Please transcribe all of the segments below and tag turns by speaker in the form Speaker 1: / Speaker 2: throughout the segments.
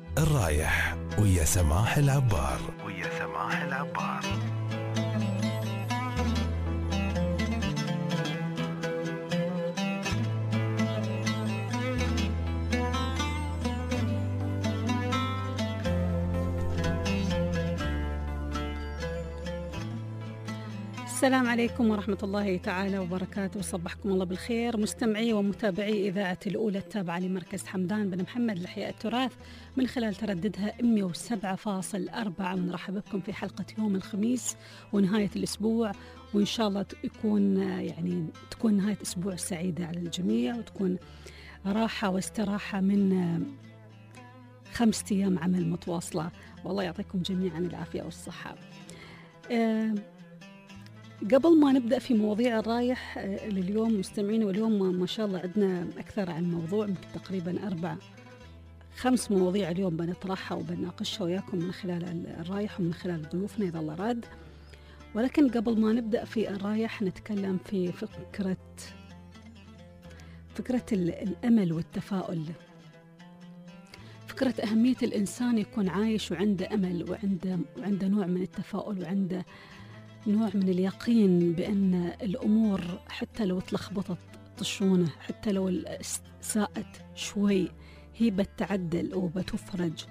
Speaker 1: الرايح ويا سماح العبار.
Speaker 2: السلام عليكم ورحمة الله تعالى وبركاته. صبحكم الله بالخير مستمعي ومتابعي إذاعة الأولى التابعة لمركز حمدان بن محمد لإحياء التراث من خلال ترددها 107.4. ونرحب بكم في حلقة يوم الخميس ونهاية الأسبوع، وإن شاء الله تكون نهاية أسبوع سعيدة على الجميع، وتكون راحة واستراحة من 5 أيام عمل متواصلة. والله يعطيكم جميعا العافية والصحة. قبل ما نبدأ في مواضيع الرايح لليوم مستمعين، واليوم ما شاء الله عندنا أكثر عن موضوع، يمكن تقريبا 4-5 مواضيع اليوم بنطرحها وبناقشها وياكم من خلال الرايح ومن خلال ضيوفنا إذا الله راد. ولكن قبل ما نبدأ في الرايح نتكلم في فكرة الأمل والتفاؤل، فكرة أهمية الإنسان يكون عايش وعنده أمل وعنده نوع من التفاؤل وعنده نوع من اليقين بأن الأمور حتى لو تلخبطت طشونه، حتى لو ساءت شوي، هي بتعدل وبتفرج.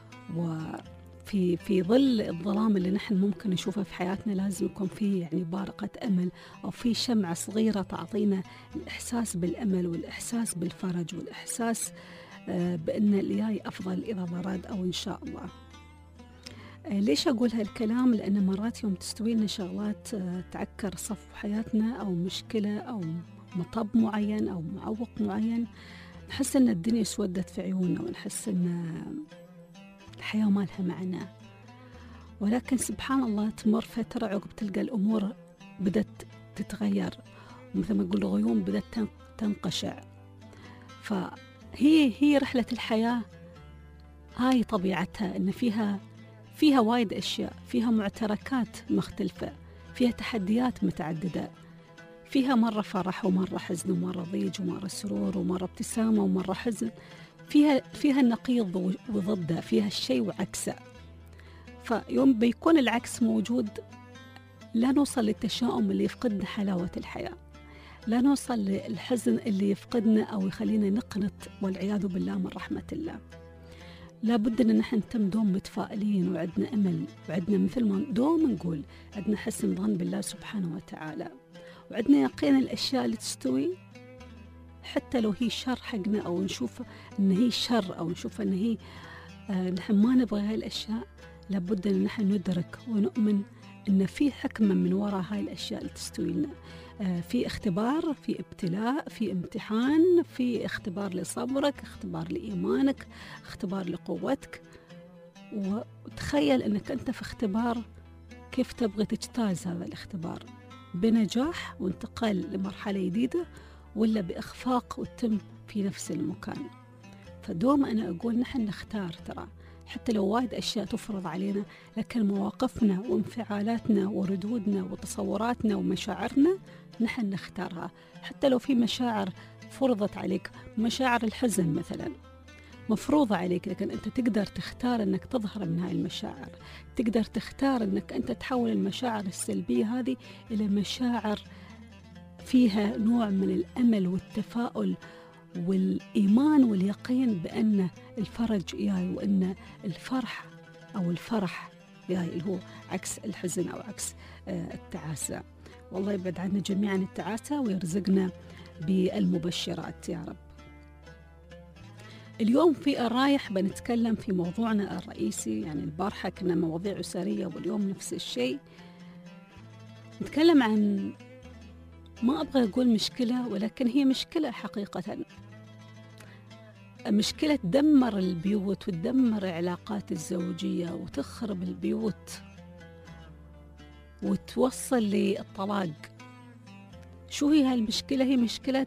Speaker 2: وفي ظل الظلام اللي نحن ممكن نشوفه في حياتنا لازم يكون فيه بارقة أمل أو في شمعة صغيرة تعطينا الإحساس بالأمل والإحساس بالفرج والإحساس بأن الجاي أفضل إذا ضرد أو إن شاء الله. ليش أقول هالكلام؟ لأن مرات يوم تستوي لنا شغلات تعكر صف حياتنا أو مشكلة أو مطب معين أو معوق معين، نحس أن الدنيا سودت في عيوننا ونحس أن الحياة ما لها معنى. ولكن سبحان الله تمر فترة عقب تلقى الأمور بدأت تتغير، ومثل ما نقول الغيوم بدأت تنقشع. فهي رحلة الحياة، هاي طبيعتها، أن فيها وايد أشياء، فيها معتركات مختلفة، فيها تحديات متعددة، فيها مرة فرح ومرة حزن ومرة ضيج ومرة سرور ومرة ابتسامة ومرة حزن، فيها النقيض وضده، فيها الشيء وعكسه. فيوم بيكون العكس موجود لا نوصل للتشاؤم اللي يفقدنا حلاوة الحياة، لا نوصل للحزن اللي يفقدنا أو يخلينا نقنط والعياذ بالله من رحمة الله. لابد أن نحن نتم دوم متفائلين وعندنا أمل، وعندنا مثل ما دوم نقول عندنا حسن ظن بالله سبحانه وتعالى، وعندنا يقين الأشياء اللي تستوي حتى لو هي شر حقنا أو نشوف أن هي شر أو نشوف أن هي نحن ما نبغى هاي الأشياء. لابد أن نحن ندرك ونؤمن أن في حكمة من وراء هاي الأشياء اللي تستوي لنا. في اختبار، في ابتلاء، في امتحان، في اختبار لصبرك، اختبار لإيمانك، اختبار لقوتك. وتخيل أنك أنت في اختبار، كيف تبغى تجتاز هذا الاختبار؟ بنجاح وانتقال لمرحلة جديدة، ولا بإخفاق وتم في نفس المكان؟ فدوم أنا أقول نحن نختار، ترى حتى لو وايد أشياء تفرض علينا، لكن مواقفنا وانفعالاتنا وردودنا وتصوراتنا ومشاعرنا نحن نختارها. حتى لو في مشاعر فرضت عليك، مشاعر الحزن مثلا مفروضة عليك، لكن أنت تقدر تختار أنك تظهر من هاي المشاعر، تقدر تختار أنك أنت تحول المشاعر السلبية هذه إلى مشاعر فيها نوع من الأمل والتفاؤل والإيمان واليقين بأن الفرج جاي، وأن الفرح أو الفرح جاي، اللي هو عكس الحزن أو عكس التعاسة. والله يبعد عنا جميعا التعاسة ويرزقنا بالمبشرات يا رب. اليوم في الرايح بنتكلم في موضوعنا الرئيسي، البارحة كنا مواضيع أسرية واليوم نفس الشيء. نتكلم عن، ما أبغى أقول مشكلة، ولكن هي مشكلة حقيقة، مشكلة تدمر البيوت وتدمر العلاقات الزوجية وتخرب البيوت وتوصل للطلاق. شو هي هالمشكلة؟ هي مشكلة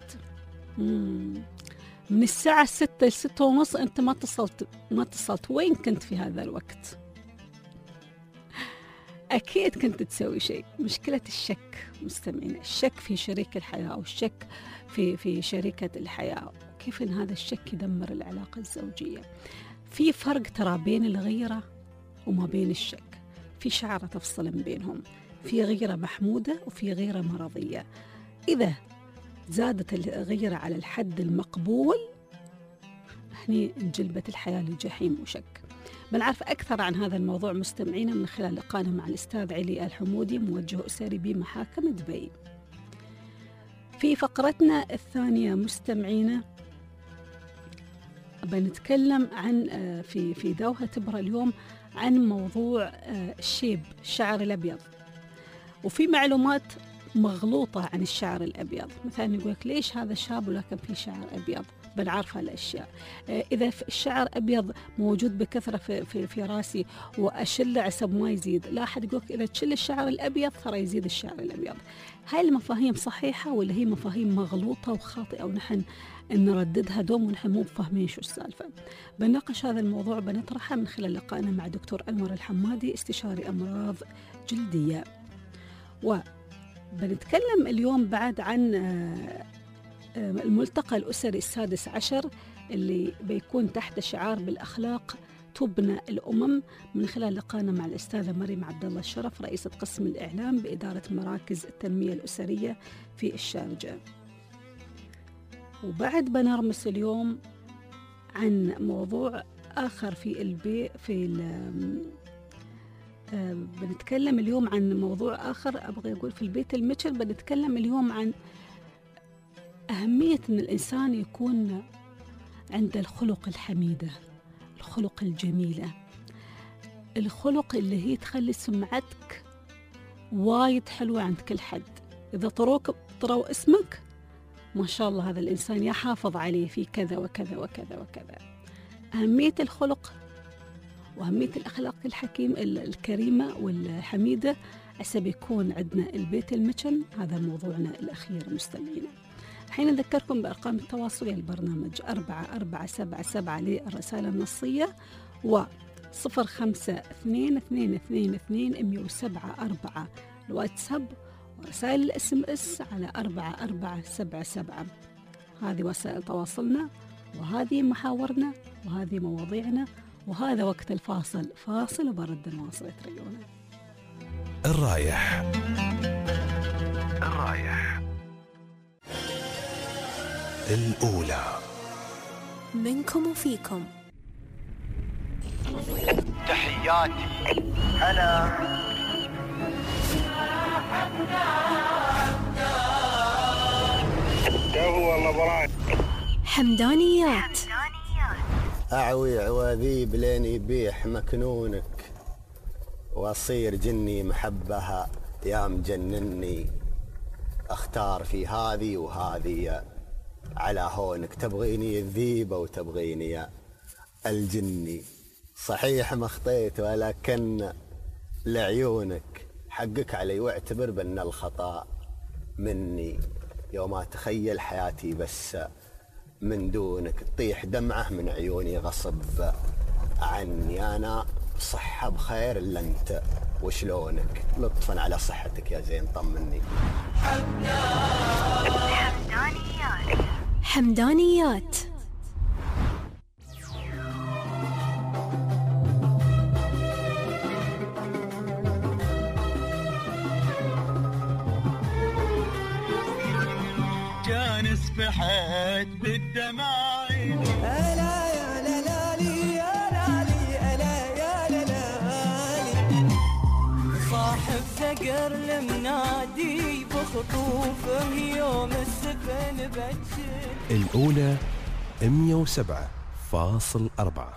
Speaker 2: من الساعة 6 ل6:30 أنت ما اتصلت. وين كنت في هذا الوقت؟ أكيد كنت تسوي شيء. مشكلة الشك مستمعين، الشك في شريك الحياة أو الشك في شريكة الحياة، كيف إن هذا الشك يدمر العلاقة الزوجية. في فرق ترى بين الغيرة وما بين الشك، في شعرة تفصل بينهم، في غيرة محمودة وفي غيرة مرضية. إذا زادت الغيرة على الحد المقبول هني انجلبت الحياة للجحيم وشك. بنعرف أكثر عن هذا الموضوع مستمعينا من خلال لقائنا مع الأستاذ علي الحمودي، موجه أسري بمحاكم دبي. في فقرتنا الثانية مستمعينا بنتكلم عن في دوها تبرى اليوم عن موضوع الشيب، الشعر الأبيض. وفي معلومات مغلوطة عن الشعر الأبيض، مثلا يقولك ليش هذا شاب ولكن في شعر أبيض. بنعرف هالأشياء. إذا الشعر أبيض موجود بكثرة في راسي وأشله عسب ما يزيد، لا أحد يقولك إذا تشل الشعر الأبيض ترى يزيد الشعر الأبيض. هاي المفاهيم صحيحة ولا هي مفاهيم مغلوطة وخاطئة ونحن نرددها دوم ونحن مو فاهمين شو السالفة؟ بنناقش هذا الموضوع بنطرحه من خلال لقائنا مع دكتور أنور الحمادي، استشاري أمراض جلدية. وبنتكلم اليوم بعد عن الملتقى الأسري السادس عشر اللي بيكون تحت شعار بالأخلاق تبنى الأمم، من خلال لقائنا مع الأستاذة مريم عبد الله الشرف، رئيسة قسم الإعلام بإدارة مراكز التنمية الأسرية في الشارجة. وبعد بنرمس اليوم عن موضوع آخر بنتكلم اليوم عن موضوع آخر أبغى أقول في البيت الميتشل. بنتكلم اليوم عن أهمية أن الإنسان يكون عنده الخلق الحميدة، الخلق الجميلة، الخلق اللي هي تخلي سمعتك وايد حلوة عند كل حد. إذا طروا اسمك ما شاء الله هذا الإنسان يحافظ عليه في كذا وكذا وكذا وكذا. أهمية الخلق وأهمية الأخلاق الكريمة والحميدة عسى يكون عندنا البيت المتشن. هذا موضوعنا الأخير مستمعينا. حين نذكركم بأرقام التواصل البرنامج 4477 للرسالة النصية و0522221074 الواتساب، ورسائل الSMS على 4477. هذه وسائل تواصلنا وهذه محاورنا وهذه مواضيعنا، وهذا وقت الفاصل. فاصل وبرد نواصل تريونا.
Speaker 1: الرايح الأولى
Speaker 3: منكم وفيكم.
Speaker 4: تحياتي أنا
Speaker 3: حمدانيات.
Speaker 5: أعوي عواذيب لين يبيح مكنونك، وأصير جني محبها يا مجنني. أختار في هذه وهذه على هونك، تبغيني الذيبة وتبغيني الجني. صحيح ما خطيت ولكن لعيونك حقك علي، واعتبر بأن الخطأ مني. يوم أتخيل حياتي بس من دونك، تطيح دمعة من عيوني غصب عني. أنا صحة بخير إلا أنت وشلونك؟ لطفا على صحتك يا زين طمني.
Speaker 3: حمدانيات.
Speaker 4: جان سبحت بالدماعي.
Speaker 6: ألا يا لالي يا لالي ألا يا لالي. صاحب ثقر المنادي بخطوفه يوم السفن بجل.
Speaker 1: الأولى 107.4.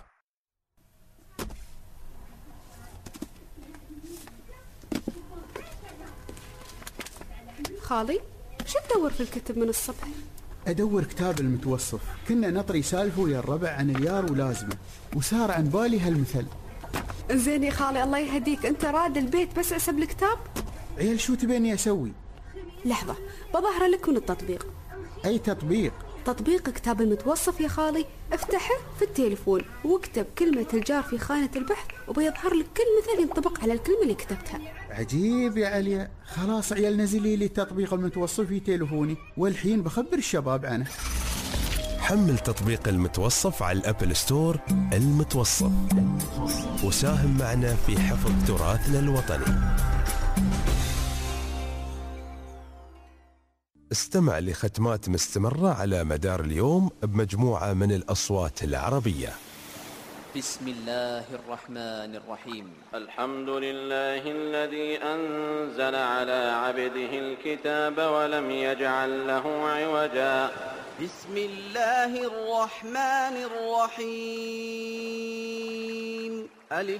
Speaker 7: خالي شو تدور في الكتب من الصبح؟
Speaker 8: أدور كتاب المتوصف. كنا نطري سالفه ويا الربع عن اليار ولازمه، وصار عن بالي هالمثل.
Speaker 7: زين يا خالي الله يهديك، أنت راد البيت بس أسب الكتاب؟
Speaker 8: عيال شو تبيني أسوي؟
Speaker 7: لحظة بظهر لك من التطبيق.
Speaker 8: أي تطبيق؟
Speaker 7: تطبيق كتاب المتوصف يا خالي. افتحه في التليفون واكتب كلمة الجار في خانة البحث وبيظهر لك كل مثل ينطبق على الكلمة اللي كتبتها.
Speaker 8: عجيب يا عليا. خلاص عيال نزلي لي تطبيق المتوصف في تليفوني، والحين بخبر الشباب عنه.
Speaker 1: حمل تطبيق المتوصف على الأبل ستور. المتوصف، وساهم معنا في حفظ تراثنا الوطني. استمع لختمات مستمرة على مدار اليوم بمجموعة من الأصوات العربية.
Speaker 9: بسم الله الرحمن الرحيم.
Speaker 10: الحمد لله الذي أنزل على عبده الكتاب ولم يجعل له عوجا.
Speaker 6: بسم الله الرحمن الرحيم. ألف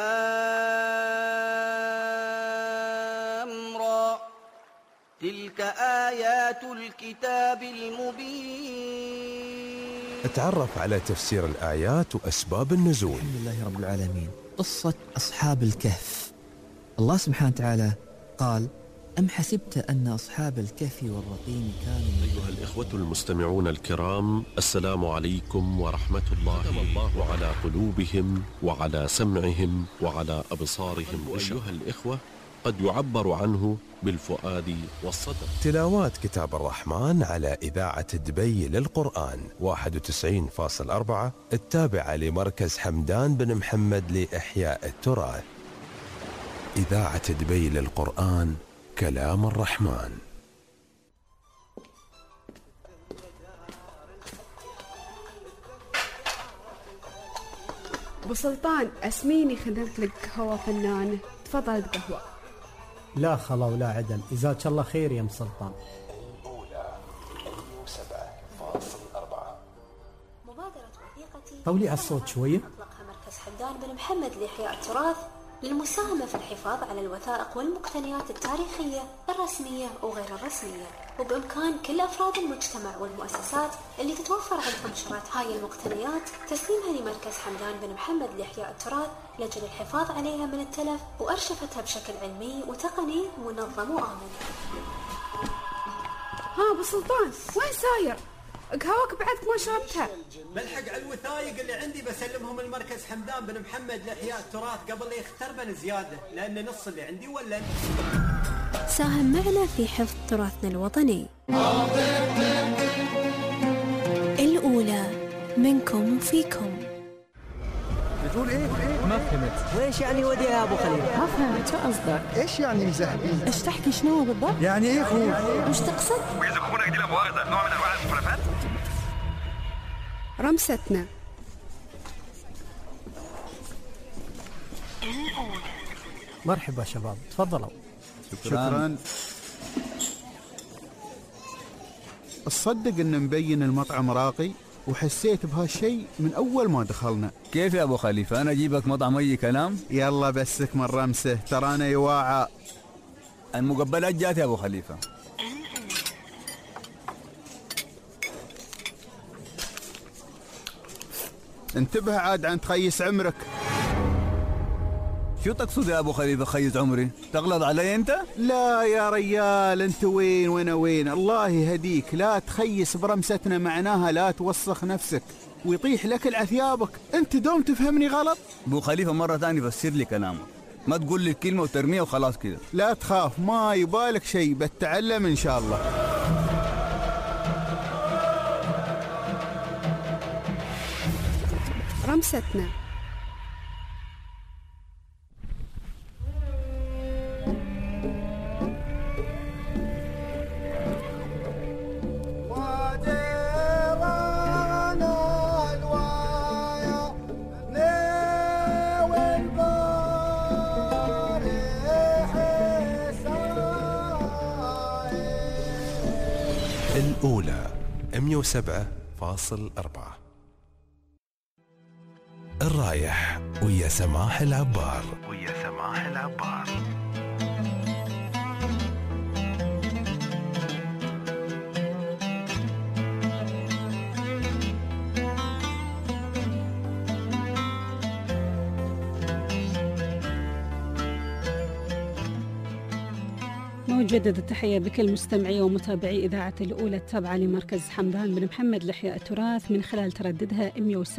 Speaker 6: لام را. تلك آيات الكتاب المبين.
Speaker 1: اتعرف على تفسير الآيات وأسباب النزول.
Speaker 11: الحمد لله رب العالمين. قصة أصحاب الكهف. الله سبحانه وتعالى قال: أم حسبت أن أصحاب الكهف والرقيم كانوا.
Speaker 12: أيها الإخوة المستمعون الكرام، السلام عليكم ورحمة الله. ختم الله على قلوبهم وعلى سمعهم وعلى أبصارهم. أيها الإخوة، قد يعبر عنه بالفؤاد والصدر.
Speaker 1: تلاوات كتاب الرحمن على إذاعة دبي للقرآن 91.4 التابعة لمركز حمدان بن محمد لإحياء التراث. إذاعة دبي للقرآن، كلام الرحمن.
Speaker 7: أبو سلطان، أسميني خدمت لك قهوة فنانة. تفضل القهوة.
Speaker 13: لا خلا ولا عدل، جزاك الله خير يا ام سلطان.
Speaker 1: الأولى 7.4.
Speaker 3: مبادرة وثيقتي
Speaker 13: طولي على الصوت شوية.
Speaker 3: أطلقها مركز حمدان بن محمد لإحياء التراث للمساهمة في الحفاظ على الوثائق والمقتنيات التاريخية الرسمية وغير الرسمية، وبإمكان كل أفراد المجتمع والمؤسسات اللي تتوفر عندهم شرايط هاي المقتنيات تسليمها لمركز حمدان بن محمد لإحياء التراث لأجل الحفاظ عليها من التلف وأرشفتها بشكل علمي وتقني منظم وآمن.
Speaker 7: ها أبو سلطان، وين ساير؟ قهوك بعدك ما شربتها.
Speaker 13: بلحق على الوثائق اللي عندي بسلمهم المركز حمدان بن محمد لإحياء التراث قبل لا يختربن زيادة، لأن نص اللي عندي ولا.
Speaker 3: ساهم معنا في حفظ تراثنا الوطني. الأولى منكم وفيكم.
Speaker 14: بتقول ايه؟ ما فهمت.
Speaker 15: ويش يعني ودي يا ابو خليفه؟
Speaker 14: ما فهمت شو قصدك؟ ايش يعني مزهقين؟
Speaker 15: ايش تحكي شنو بالضبط؟
Speaker 14: يعني ايه خوف؟
Speaker 3: وش تقصد؟
Speaker 4: ويزكونك دي لمؤاخذة نوع من انواع المخالفات.
Speaker 7: رمستنا.
Speaker 13: مرحبا شباب، تفضلوا.
Speaker 8: شكرا. تصدق ان مبين المطعم راقي، وحسيت بهالشيء من اول ما دخلنا.
Speaker 16: كيف يا ابو خليفه؟ انا اجيبك مطعم اي كلام؟
Speaker 8: يلا بسك من رمسه، ترانا يواعى.
Speaker 16: المقبلات جات يا ابو خليفه.
Speaker 8: انتبه عاد عن تخيس عمرك.
Speaker 16: شو تقصد يا ابو خليفه خيز عمري؟ تغلط علي انت؟
Speaker 8: لا يا ريال، انت وين وانا وين؟ الله يهديك، لا تخيس برمستنا، معناها لا توسخ نفسك ويطيح لك العثيابك. انت دوم تفهمني غلط.
Speaker 16: ابو خليفه مره ثانيه فسر لي كلامك، ما تقول لي الكلمه وترميها وخلاص كده.
Speaker 8: لا تخاف، ما يبالك شيء، بتعلم ان شاء الله.
Speaker 7: رمستنا.
Speaker 1: الأولى 107.4. الرايح ويا سماح العبار.
Speaker 2: نجدد التحية بكل مستمعي ومتابعي إذاعة الأولى التابعة لمركز حمدان بن محمد لإحياء التراث من خلال ترددها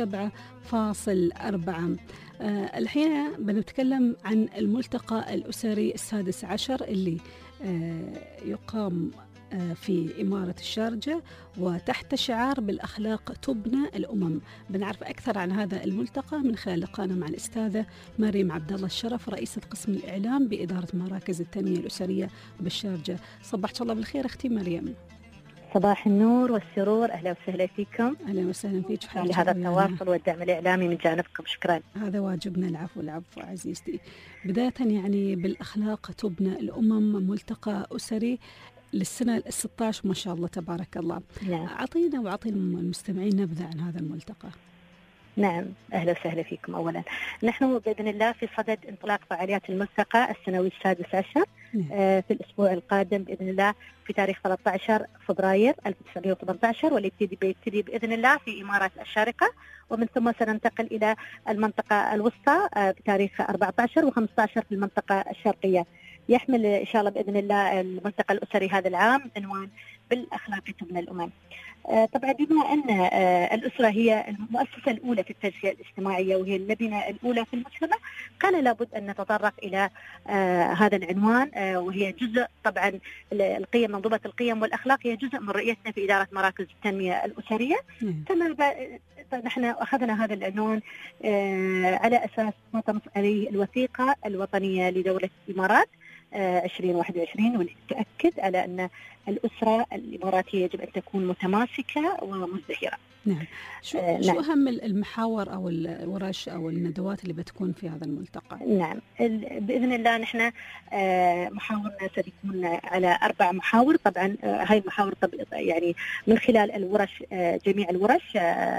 Speaker 2: 107.4. الحين بنتكلم عن الملتقى الأسري 16 اللي يقام في إمارة الشارجة، وتحت شعار بالأخلاق تبنى الأمم. بنعرف أكثر عن هذا الملتقى من خلال لقائنا مع الأستاذة مريم عبد الله الشرف، رئيسة قسم الإعلام بإدارة مراكز التنمية الأسرية بالشارجة. صبحت الله بالخير أختي مريم.
Speaker 17: صباح النور والسرور، أهلا وسهلا فيكم.
Speaker 2: أهلا وسهلا فيك.
Speaker 17: لهذا التواصل والدعم الإعلامي من جانبكم، شكرا.
Speaker 2: هذا واجبنا. العفو عزيزتي. بداية يعني بالأخلاق تبنى الأمم، ملتقى أسري للسنة 16 ما شاء الله تبارك الله.
Speaker 17: نعم.
Speaker 2: أعطينا وأعطي المستمعين نبذة عن هذا الملتقى.
Speaker 17: نعم، أهلا وسهلا فيكم. أولا نحن بإذن الله في صدد انطلاق فعاليات الملتقى السنوي السادس عشر في الأسبوع القادم بإذن الله في تاريخ 13 فبراير 1918، واللي بيبتدي بإذن الله في إمارة الشارقة، ومن ثم سننتقل إلى المنطقة الوسطى بتاريخ 14 و15 في المنطقة الشرقية. يحمل إن شاء الله بإذن الله الملتقى الأسري هذا العام عنوان بالأخلاق تبنى الأمم. طبعا بما أن الأسرة هي المؤسسة الأولى في التنشئة الاجتماعية وهي اللبنة الأولى في المجتمع، كان لابد أن نتطرق إلى هذا العنوان، وهي جزء طبعا القيم، منظومة القيم والأخلاق هي جزء من رؤيتنا في إدارة مراكز التنمية الأسرية. كما نحن أخذنا هذا العنوان على أساس ما تنص عليه الوثيقة الوطنية لدولة الإمارات 2021، واللي تؤكد على أن الأسرة الإماراتية يجب أن تكون متماسكة ومزدهرة.
Speaker 2: نعم. شو أهم المحاور أو الورش أو الندوات اللي بتكون في هذا الملتقى؟
Speaker 17: نعم، بإذن الله نحن محاورنا ستكون على 4 محاور. طبعا هاي المحاور يعني من خلال الورش، جميع الورش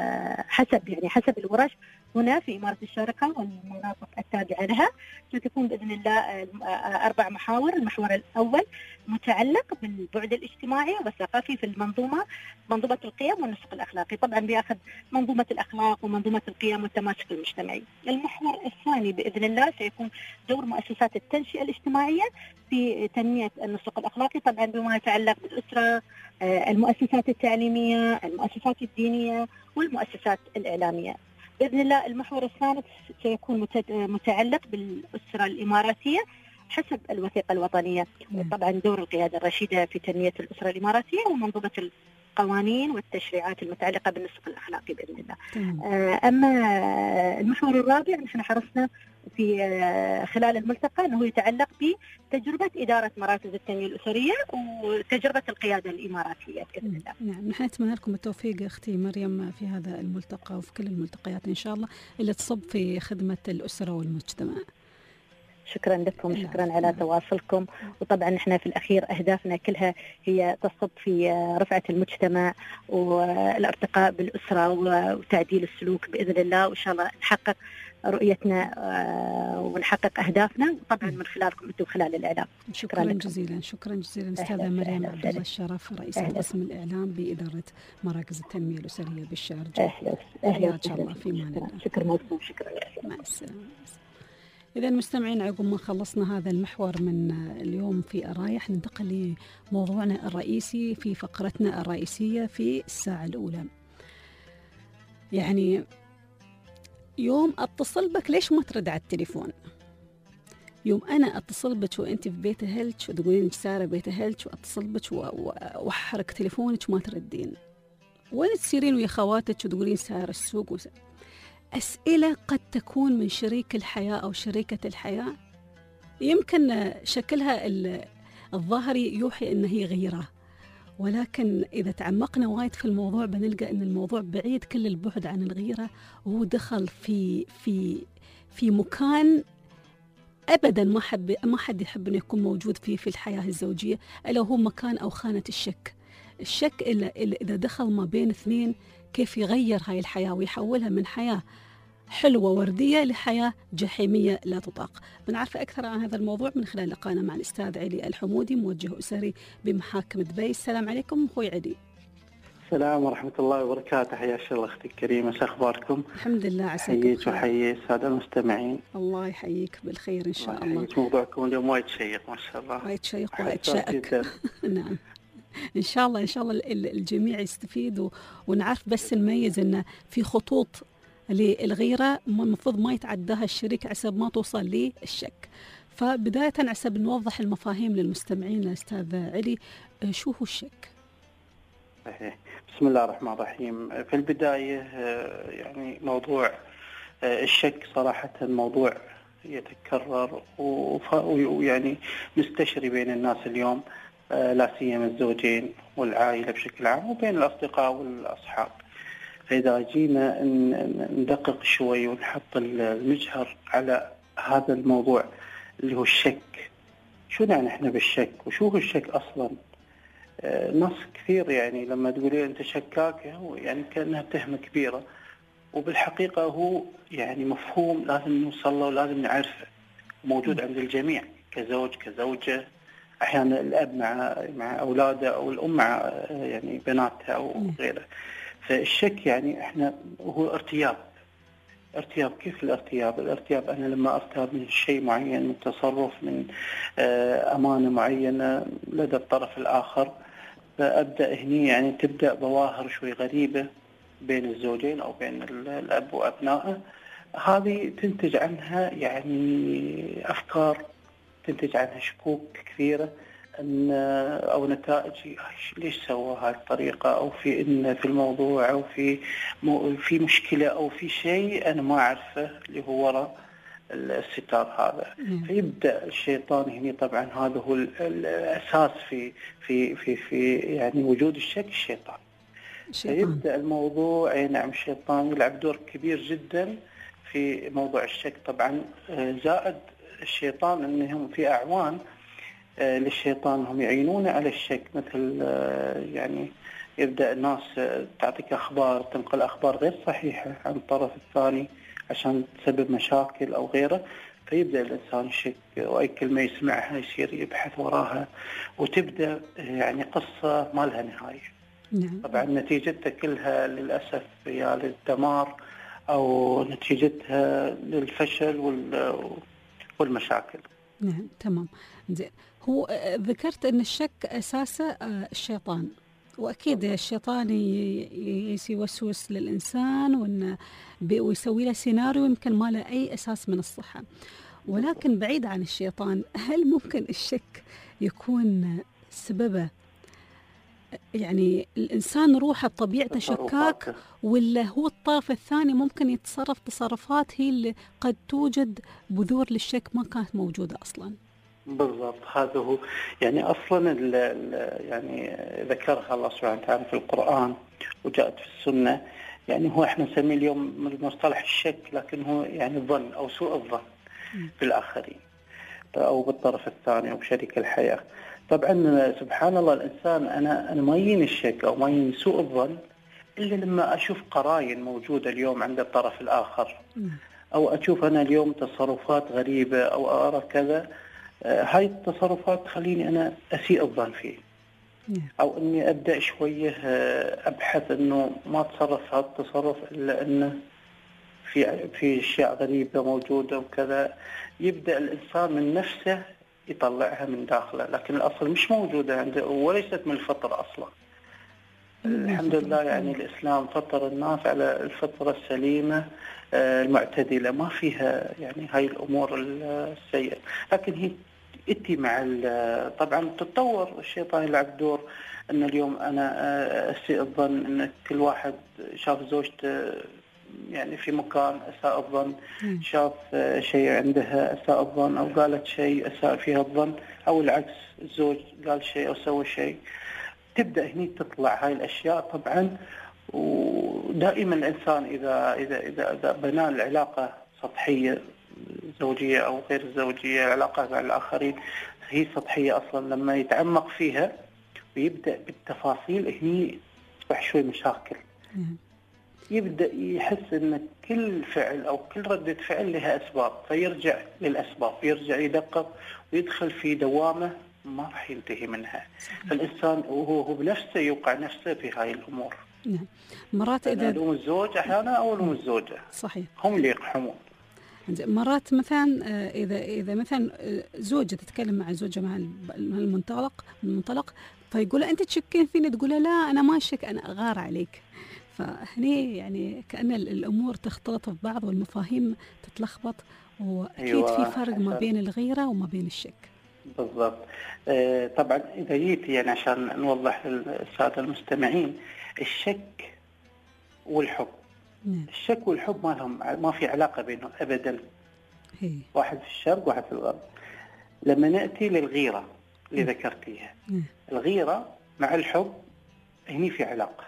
Speaker 17: حسب الورش هنا في إمارة الشارقة والمناطق التابعة لها ستكون بإذن الله 4 محاور. المحور الأول متعلق بالبعد الاجتماعي والثقافي في منظومة القيم والنسق الأخلاقي، طبعا بياخذ منظومة الأخلاق ومنظومة القيم والتماسك المجتمعي. المحور الثاني بإذن الله سيكون دور مؤسسات التنشئة الاجتماعية في تنمية النسق الأخلاقي، طبعا بما يتعلق بالأسرة، المؤسسات التعليمية، المؤسسات الدينية والمؤسسات الإعلامية. بإذن الله المحور الثالث سيكون متعلق بالأسرة الإماراتية حسب الوثيقة الوطنية، طبعا دور القيادة الرشيدة في تنمية الأسرة الإماراتية ومنظومة القوانين والتشريعات المتعلقة بالنسق الأخلاقي بإذن الله. أما المحور الرابع نحن حرصنا في خلال الملتقى أنه يتعلق بتجربة إدارة مراكز التنمية الأسرية وتجربة القيادة الإماراتية بإذن الله.
Speaker 2: نعم، نحن نتمنى لكم التوفيق أختي مريم في هذا الملتقى وفي كل الملتقيات إن شاء الله اللي تصب في خدمة الأسرة والمجتمع.
Speaker 17: شكرا لكم، شكرا على تواصلكم. وطبعا نحن في الأخير أهدافنا كلها هي تصب في رفعة المجتمع والارتقاء بالأسرة وتعديل السلوك بإذن الله، وإن شاء الله نحقق رؤيتنا ونحقق أهدافنا طبعا من خلالكم أنتم خلال الإعلام.
Speaker 2: شكرا جزيلا. شكرا جزيلا أستاذة مريم عبد الله الشرف، رئيسة قسم الإعلام بإدارة مراكز التنمية الأسرية بالشارجة.
Speaker 17: أهلا
Speaker 2: إن شاء الله في مان الله.
Speaker 17: شكرا لكم. شكرا.
Speaker 2: مع السلامة. إذا مستمعين، عقب ما خلصنا هذا المحور من اليوم في الرايح، ننتقل لموضوعنا الرئيسي في فقرتنا الرئيسية في الساعة الأولى. يعني يوم أتصل بك ليش ما ترد على التليفون؟ يوم أنا أتصل بك وأنت في بيت أهلك وتقولين سارة بيت أهلك، وأتصل بك وأحرك تليفونك وما تردين، وين تسيرين ويا خواتك وتقولين سارة السوق أسئلة قد تكون من شريك الحياة أو شريكة الحياة يمكن شكلها الظاهري يوحي أن هي غيرة، ولكن إذا تعمقنا وايد في الموضوع بنلقى أن الموضوع بعيد كل البعد عن الغيرة، وهو دخل في مكان أبدا ما حد يحب أن يكون موجود فيه في الحياة الزوجية، ألا هو مكان أو خانة الشك. الشك إذا دخل ما بين اثنين كيف يغير هاي الحياة ويحولها من حياة حلوة وردية لحياة جحيمية لا تطاق. بنعرف أكثر عن هذا الموضوع من خلال لقائنا مع الأستاذ علي الحمودي، موجه أسري بمحاكم دبي. السلام عليكم أخوي علي.
Speaker 18: السلام ورحمة الله وبركاته. حياك الله أختي الكريمة، شو أخباركم؟
Speaker 2: الحمد لله، عساك
Speaker 18: بخير. حييك وحيي السادة المستمعين.
Speaker 2: الله يحييك بالخير إن شاء الله.
Speaker 18: موضوعكم اليوم وايد شيق ما شاء الله.
Speaker 2: وايد شيق وايد شائك. نعم، إن شاء الله الجميع يستفيد ونعرف بس نميز إن في خطوط للغيرة المفروض ما يتعداها الشريك عسب ما توصل للشك. فبداية عسب نوضح المفاهيم للمستمعين أستاذ علي، شو هو الشك؟
Speaker 18: بسم الله الرحمن الرحيم. في البداية يعني موضوع الشك صراحة موضوع يتكرر ويعني مستشري بين الناس اليوم، لا سيما الزوجين والعائلة بشكل عام وبين الأصدقاء والأصحاب. فإذا جينا ندقق شوي ونحط المجهر على هذا الموضوع اللي هو الشك، شو يعني احنا بالشك وشو هو الشك أصلا؟ ناس كثير يعني لما تقولي أنت شكاك هو يعني كأنها تهمة كبيرة، وبالحقيقة هو يعني مفهوم لازم نوصل له ولازم نعرفه، موجود عند الجميع كزوج كزوجة، أحيانا الأب مع أولاده أو الأم مع يعني بناتها أو غيره. فالشك يعني احنا هو ارتياب. كيف الارتياب؟ الارتياب أنا لما أرتاب من شيء معين، من تصرف، من أمانة معينة لدى الطرف الآخر، فأبدأ هني يعني تبدأ ظواهر شوي غريبة بين الزوجين أو بين الأب وأبنائه. هذه تنتج عنها يعني أفكار، تنتج عنها شكوك كثيرة أو نتائج ليش سوى هاي الطريقة، أو في الموضوع، أو في مشكلة، أو في شيء أنا ما أعرفه اللي هو وراء الستار هذا. فيبدأ الشيطان هنا، طبعا هذا هو الأساس في يعني وجود الشك، الشيطان. فيبدأ الموضوع نعم الشيطان يلعب دور كبير جدا في موضوع الشك. طبعا زائد الشيطان أنهم في أعوان للشيطان هم يعينون على الشك، مثل يعني يبدأ الناس تعطيك أخبار، تنقل أخبار غير صحيحة عن الطرف الثاني عشان تسبب مشاكل أو غيره، فيبدأ الإنسان يشك، وأي كلمة يسمعها يصير يبحث وراها، وتبدأ يعني قصة ما لها نهاية. طبعا نتيجتها كلها للأسف يا للدمار أو نتيجتها للفشل والمشاكل.
Speaker 2: نعم تمام. زين، هو ذكرت أن الشك أساسه الشيطان، وأكيد الشيطان يوسوس للإنسان ويسوي له سيناريو يمكن ما له أي أساس من الصحة. ولكن بعيد عن الشيطان، هل ممكن الشك يكون سببه يعني الإنسان روحه بطبيعته شكاك، ولا هو الطرف الثاني ممكن يتصرف تصرفات هي اللي قد توجد بذور للشك ما كانت موجودة أصلا؟
Speaker 18: بالضبط، هذا هو يعني أصلا يعني ذكرها الله سبحانه وتعالى في القرآن وجاءت في السنة. يعني هو احنا نسميه اليوم مصطلح الشك، لكن هو يعني الظن أو سوء الظن بالآخرين أو بالطرف الثاني أو بشريك الحياة. طبعا سبحان الله الإنسان أنا ما يجيني الشك أو ما يجيني سوء الظن إلا لما أشوف قراين موجودة اليوم عند الطرف الآخر، أو أشوف أنا اليوم تصرفات غريبة أو أرى كذا. هاي التصرفات تخليني أنا أسيء الظن فيه، أو أني أبدأ شوية أبحث أنه ما أتصرف هذا التصرف إلا أنه في أشياء غريبة موجودة وكذا. يبدأ الإنسان من نفسه يطلعها من داخله، لكن الأصل مش موجودة عنده وليست من الفطرة أصلا. الحمد لله يعني الإسلام فطر الناس على الفطرة السليمة المعتدلة، ما فيها يعني هاي الأمور السيئة. لكن هي اتي مع طبعا تتطور، الشيطان يلعب دور أن اليوم أنا أسيء الظن أن كل واحد شاف زوجته يعني في مكان أساء الظن، شاف شيء عندها أساء الظن، أو قالت شيء أساء فيها الظن، أو العكس الزوج قال شيء أو سوى شيء. تبدأ هني تطلع هاي الأشياء طبعا. ودائما الإنسان إذا بنى العلاقة سطحية زوجية أو غير زوجية، العلاقة مع الآخرين هي سطحية أصلا، لما يتعمق فيها ويبدأ بالتفاصيل هني تصبح شوي مشاكل. يبدأ يحس أن كل فعل أو كل ردة فعل لها أسباب، فيرجع للأسباب، يرجع يدقق ويدخل في دوامة ما راح ينتهي منها. فالإنسان وهو بنفسه يوقع نفسه في هاي الأمور.
Speaker 2: نعم. مرات إذا
Speaker 18: ألوم الزوج أحيانا أو ألوم الزوجة،
Speaker 2: صحيح،
Speaker 18: هم اللي يقحمون.
Speaker 2: مرات مثلا إذا مثلا زوجة تتكلم مع زوجة مع المنطلق فيقول أنت تشكين فيني، تقول لا أنا ما أشك، أنا أغار عليك. فهني يعني كأن الأمور تختلط في بعض والمفاهيم تتلخبط، وأكيد في فرق ما بين الغيرة وما بين الشك.
Speaker 18: بالضبط. طبعا إذا جيت يعني عشان نوضح للسادة المستمعين، الشك والحب، الشك والحب ما في علاقة بينهم أبدا، واحد في الشرق واحد في الغرب. لما نأتي للغيرة اللي ذكرتيها، الغيرة مع الحب هني في علاقة.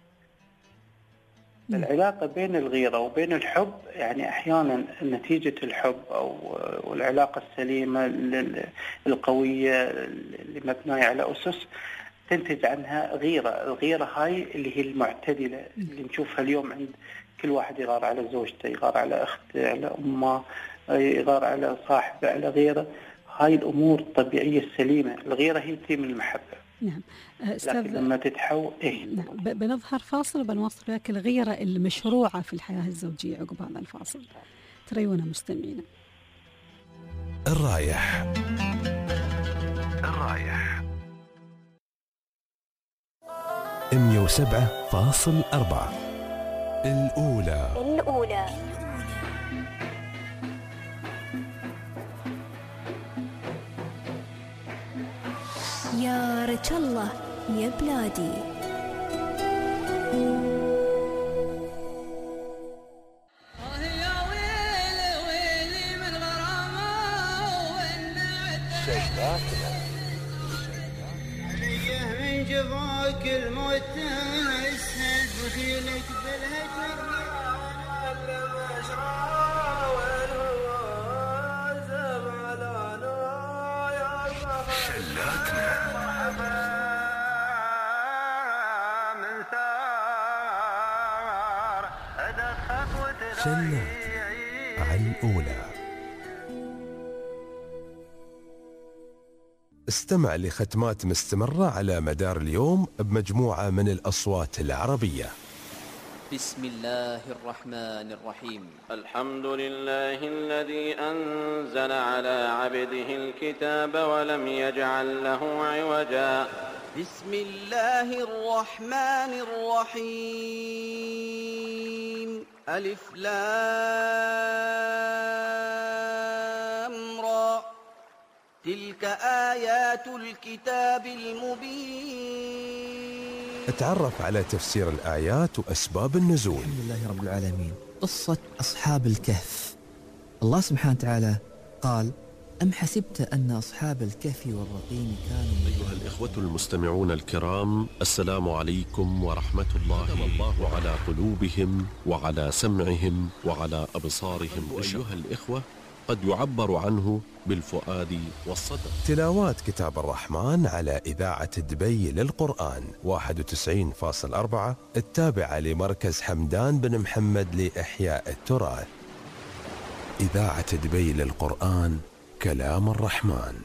Speaker 18: العلاقة بين الغيرة وبين الحب يعني أحيانا نتيجة الحب أو العلاقة السليمة القوية اللي مبنية على أسس تنتج عنها غيرة. الغيرة هاي اللي هي المعتدلة اللي نشوفها اليوم عند كل واحد، يغار على زوجته، يغار على أخته، على أمه، يغار على صاحبه، على غيره. هاي الأمور الطبيعية السليمة. الغيرة هي تي من المحبة.
Speaker 2: نعم
Speaker 18: لكن لما تتحول
Speaker 2: نعم. بنظهر فاصل وبنوصل لك الغيرة المشروعة في الحياة الزوجية عقب هذا الفاصل. تريونا مستمعينا.
Speaker 1: الرايح 107.4 الأولى.
Speaker 19: يا رجل الله يا بلادي.
Speaker 20: من جفاك الموت اسهل بخيلك بالهجر
Speaker 1: شلات على الأولى. استمع لختمات مستمرة على مدار اليوم بمجموعة من الأصوات العربية.
Speaker 9: بسم الله الرحمن الرحيم.
Speaker 10: الحمد لله الذي أنزل على عبده الكتاب ولم يجعل له عوجا.
Speaker 6: بسم الله الرحمن الرحيم. ألف لام را. تلك آيات الكتاب المبين.
Speaker 1: اتعرف على تفسير الآيات وأسباب النزول.
Speaker 11: الحمد لله رب العالمين. قصة أصحاب الكهف. الله سبحانه وتعالى قال: أم حسبت أن أصحاب الكهف والرقيم كانوا.
Speaker 12: أيها الإخوة المستمعون الكرام، السلام عليكم ورحمة الله على قلوبهم وعلى سمعهم وعلى أبصارهم. أيها الإخوة، قد يعبر عنه بالفؤاد والصدر.
Speaker 1: تلاوات كتاب الرحمن على إذاعة دبي للقرآن 91.4 التابعة لمركز حمدان بن محمد لإحياء التراث. إذاعة دبي للقرآن، كلام الرحمن.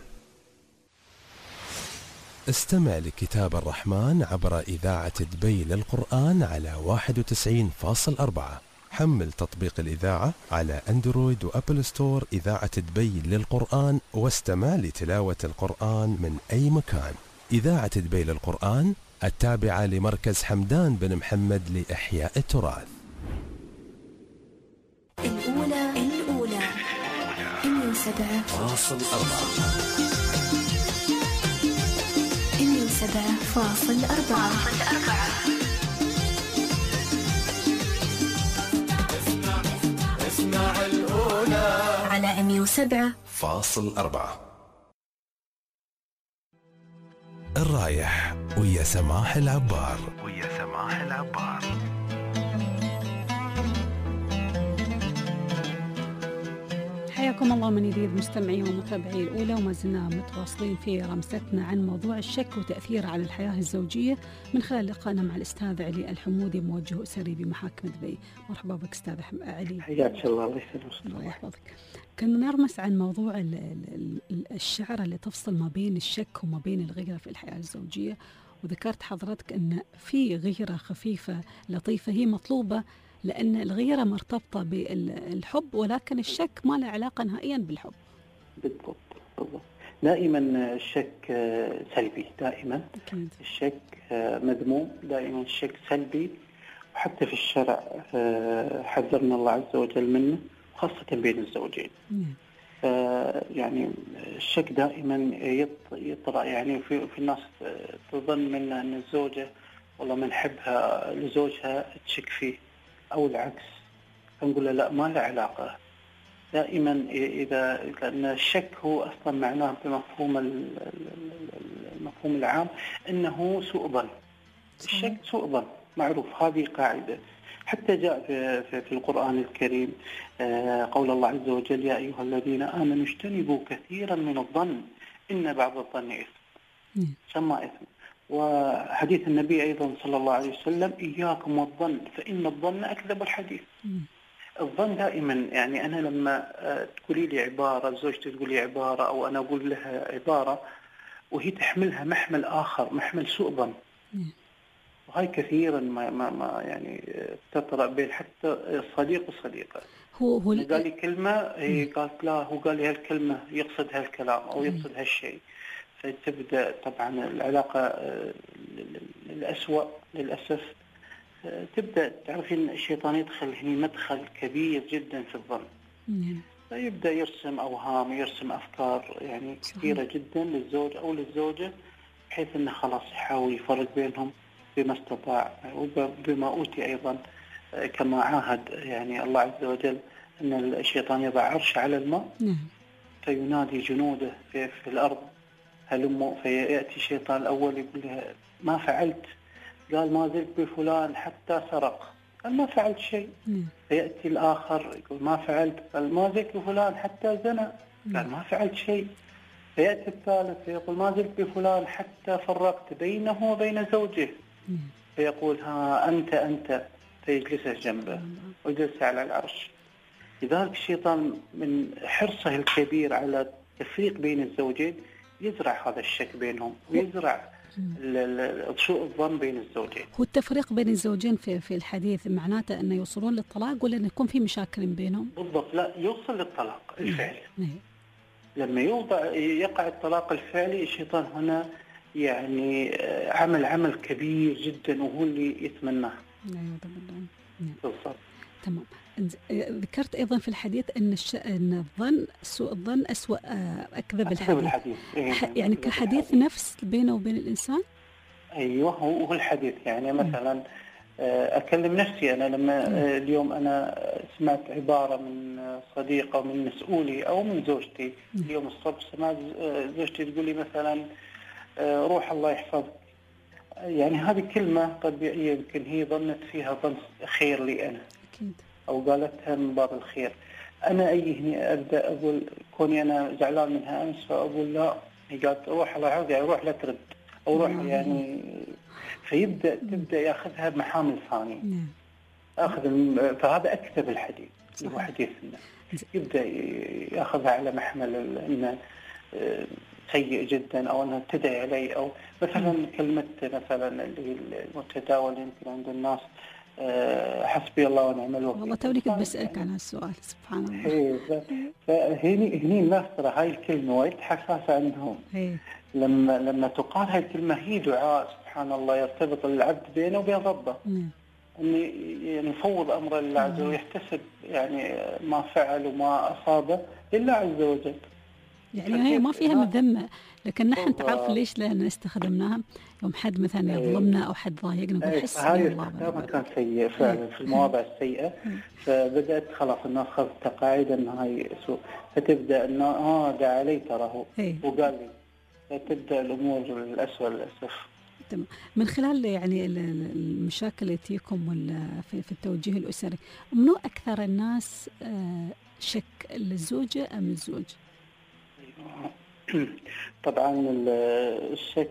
Speaker 1: استمع لكتاب الرحمن عبر إذاعة دبي للقرآن على 91.4. حمل تطبيق الإذاعة على أندرويد وأبل ستور إذاعة دبي للقرآن واستمع لتلاوة القرآن من أي مكان. إذاعة دبي للقرآن التابعة لمركز حمدان بن محمد لإحياء التراث.
Speaker 19: الأولى 107.4.
Speaker 20: اسمع الأولى
Speaker 19: على
Speaker 1: 107.4. الرايح ويا سماح العبار.
Speaker 2: حياكم الله من جديد مستمعي ومتابعي الأولى، وما زلنا متواصلين في رمستنا عن موضوع الشك وتأثيره على الحياة الزوجية من خلال لقائنا مع الأستاذ علي الحمودي، موجه أسري بمحاكم دبي. مرحبا بك أستاذ علي.
Speaker 18: حياك الله. الله يسلمك.
Speaker 2: الله يحفظك. كنا نرمس عن موضوع الشعرة اللي تفصل ما بين الشك وما بين الغيرة في الحياة الزوجية، وذكرت حضرتك أن في غيرة خفيفة لطيفة هي مطلوبة لأن الغيرة مرتبطة بالحب، ولكن الشك ما له علاقة نهائيا بالحب.
Speaker 18: بالضبط. دائما الشك سلبي، دائما أكيد. الشك مذموم، دائما الشك سلبي، وحتى في الشرع حذرنا الله عز وجل منه، خاصة بين الزوجين. يعني الشك دائما يطرأ، يعني في الناس تظن من أن الزوجة والله من حبها لزوجها تشك فيه أو العكس، فنقول له لا ما له علاقة. دائما إذا لأن الشك هو أصلا معناه بمفهوم المفهوم العام أنه سوء ظن. الشك سوء ظن معروف، هذه قاعدة. حتى جاء في القرآن الكريم قول الله عز وجل: يا أيها الذين آمنوا اجتنبوا كثيرا من الظن إن بعض الظن إثم. سمى إثم. وحديث النبي أيضا صلى الله عليه وسلم: إياكم والظن فإن الظن أكذب الحديث. الظن دائما، يعني أنا لما تقولي لي عبارة، زوجتي تقول لي عبارة أو أنا أقول لها عبارة وهي تحملها محمل آخر، محمل سوء ظن. وهي كثيرا ما يعني تطرأ بين حتى الصديق وصديقه. هو قال لي كلمة، هي قالت لا هو قال لي هالكلمة يقصد هالكلام أو يقصد هالشيء، فتبدأ طبعا العلاقة الأسوأ للأسف. تبدأ تعرفين الشيطان يدخل هنا مدخل كبير جدا في الظن. فيبدأ يرسم أوهام، يرسم أفكار يعني كثيرة جدا للزوج أو للزوجة، بحيث أنه خلاص يحاول يفرق بينهم بما استطاع، وبما أوتي أيضا كما عاهد يعني الله عز وجل أن الشيطان يضع عرش على الماء فينادي جنوده في الأرض هلموا، فيأتي الشيطان الأول يقول له ما فعلت، قال ما زلت بفلان حتى سرق، قال ما فعلت شيء. فيأتي الآخر يقول ما فعلت، قال ما زلت بفلان حتى زنى، قال ما فعلت شيء. فيأتي الثالث فيقول ما زلت بفلان حتى فرقت بينه وبين زوجه، فيقول ها أنت، فيجلسه جنبه ويجلس على العرش. لذلك الشيطان من حرصه الكبير على التفريق بين الزوجين يزرع هذا الشك بينهم، ويزرع سوء الظن بين الزوجين.
Speaker 2: هو التفريق بين الزوجين في الحديث معناته أنه يوصلون للطلاق ولا أن يكون في مشاكل بينهم؟
Speaker 18: بالضبط، لا يوصل للطلاق الفعلي. لما يقع الطلاق الفعلي الشيطان هنا يعني عمل كبير جدا وهو اللي يتمناه. بالضبط.
Speaker 2: تمام. ذكرت أيضا في الحديث أن الظن سوء الظن أسوأ أكذب الحديث. يعني كحديث نفس بينه وبين الإنسان.
Speaker 18: أيوه هو الحديث. يعني مثلا أكلم نفسي أنا لما اليوم أنا سمعت عبارة من صديقة أو من مسؤولي أو من زوجتي، اليوم الصبح سمعت زوجتي تقول لي مثلا روح الله يحفظك. يعني هذه كلمة طبيعية يمكن هي ظنت فيها ظن خير لي أنا أكيد، أو قالتها من باب الخير. أنا هنا أبدأ أقول كوني أنا زعلان منها أمس فأقول لا، هي قالت روح الله يحفظك، يعني روح لا ترد أو روح يعني، تبدأ يأخذها بمحامل ثانية. فهذا أكذب الحديث اللي هو حديثنا، يبدأ يأخذها على محمل إنه سيء جدا أو أنها تدعي علي، أو مثلا كلمة مثلا اللي المتداول يمكن عند الناس حسبي الله ونعم الوكيل.
Speaker 2: والله توني كنت بسألك عن هالسؤال، سبحان الله.
Speaker 18: فهني الناس ترى هاي الكلمة وايد حساسة عندهم. لما تقال هاي الكلمة هي دعاء سبحان الله يرتبط العبد بينه وبين ربه، أني يعني يفوض أمره لله عز وجل ويحتسب يعني ما فعل وما أصابه لله عز وجل.
Speaker 2: يعني هي ما فيها مذمة، لكن نحن تعرف ليش لأن استخدمناها يوم حد مثلا يظلمنا أو حد ضايقنا نقول حسبي الله ونعم الوكيل.
Speaker 18: كان سيء فعلا في المواضع السيئة، فبدأت خلاص الناس خذت تقاعد أن هاي سوء، فتبدأ أنه ده علي تراه وقال لي، فتبدأ الأمور الأسوأ للأسف.
Speaker 2: من خلال يعني المشاكل اللي تجيكم في التوجيه الأسري، منو أكثر الناس شك، الزوجة أم الزوج؟
Speaker 18: طبعا الشك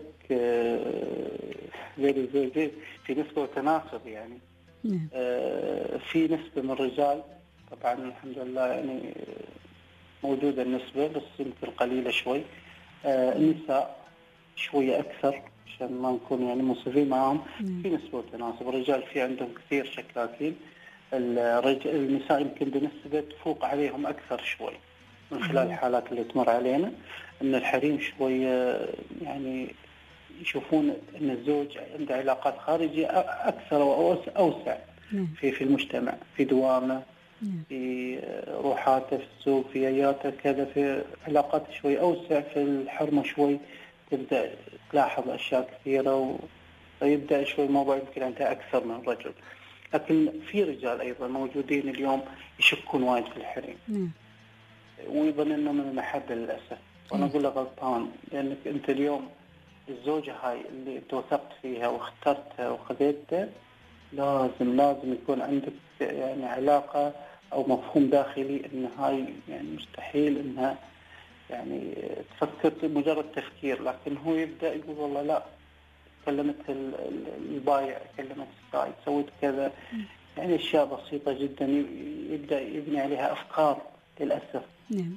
Speaker 18: بين الزوجين في نسبة وتناسب، يعني في نسبة من الرجال طبعا الحمد لله يعني موجودة النسبة، بس يمكن قليلة شوي. النساء شوية أكثر عشان ما نكون يعني منصفين معهم، في نسبة وتناسب. الرجال في عندهم كثير شكاكين، النساء يمكن بنسبة تفوق عليهم أكثر شوي من خلال الحالات اللي تمر علينا، أن الحريم شوية يعني يشوفون أن الزوج عنده علاقات خارجية أكثر وأوسع في المجتمع، في دوامه، في روحاته في السوق، في اياته كذا، في علاقات شوي اوسع، في الحرمه شوي تبدا تلاحظ اشياء كثيره ويبدا شوي الموضوع يمكن انت اكثر من رجل. لكن في رجال ايضا موجودين اليوم يشكون وايد في الحريم ويظن انه من المحبه للاسف، وانا اقول له غلطان، لانك انت اليوم الزوجه هاي اللي انت وثقت فيها واخترتها وخذيتها لازم يكون عندك يعني علاقه او مفهوم داخلي ان هاي يعني مستحيل انها يعني تفكر مجرد تفكير، لكن هو يبدا يقول والله لا، كلمت البايع، كلمت السائق، سويت كذا، يعني اشياء بسيطه جدا يبدا يبني عليها افكار للاسف.
Speaker 2: نعم.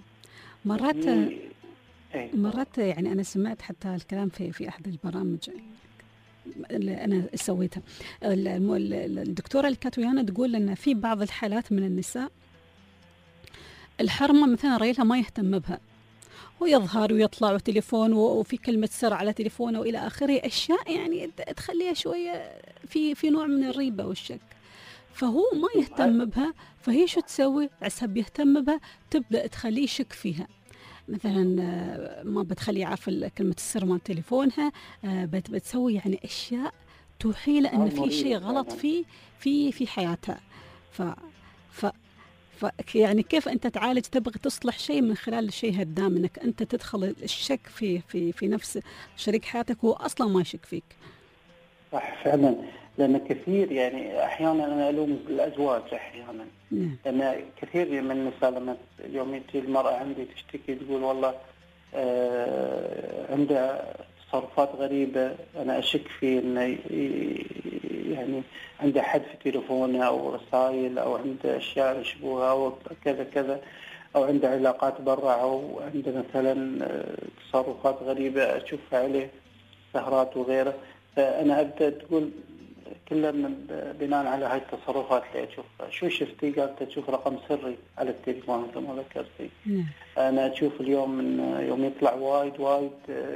Speaker 2: مرات يعني انا سمعت حتى الكلام في احد البرامج اللي انا سويتها، الدكتوره اللي كانت ويانا تقول ان في بعض الحالات من النساء الحرمه مثلا ريلها ما يهتم بها، ويظهر ويطلع وتليفون وفي كلمه سر على تليفونه والى اخره، اشياء يعني تخليها شويه في نوع من الريبه والشك، فهو ما يهتم بها، فهي شو تسوي؟ عسب يهتم بها تبدا تخليه يشك فيها، مثلا ما بتخليه يعرف كلمه السر مال تليفونها، بتسوي يعني اشياء توحي له ان في شيء غلط في حياتها. يعني كيف انت تعالج؟ تبغى تصلح شيء من خلال الشيء هدام، انك انت تدخل الشك في نفس شريك حياتك وهو اصلا ما يشك فيك.
Speaker 18: صح فعلا، لان كثير يعني احيانا انا الوم الازواج احيانا، لان كثير من النساء لما اليوم تجي المراه عندي تشتكي تقول والله عنده تصرفات غريبه، انا اشك فيه انه يعني عنده حد في تليفونه او رسائل او عنده اشياء يشبهها او كذا كذا، او عنده علاقات برا، او عنده مثلا تصرفات غريبه اشوفها عليه، سهرات وغيره. فانا ابدا تقول كلها بناء على هاي التصرفات اللي اشوفها. شو شفتي؟ قالت تشوف رقم سري على التليفون مثل ما ذكرتي. انا اشوف اليوم من يوم يطلع وايد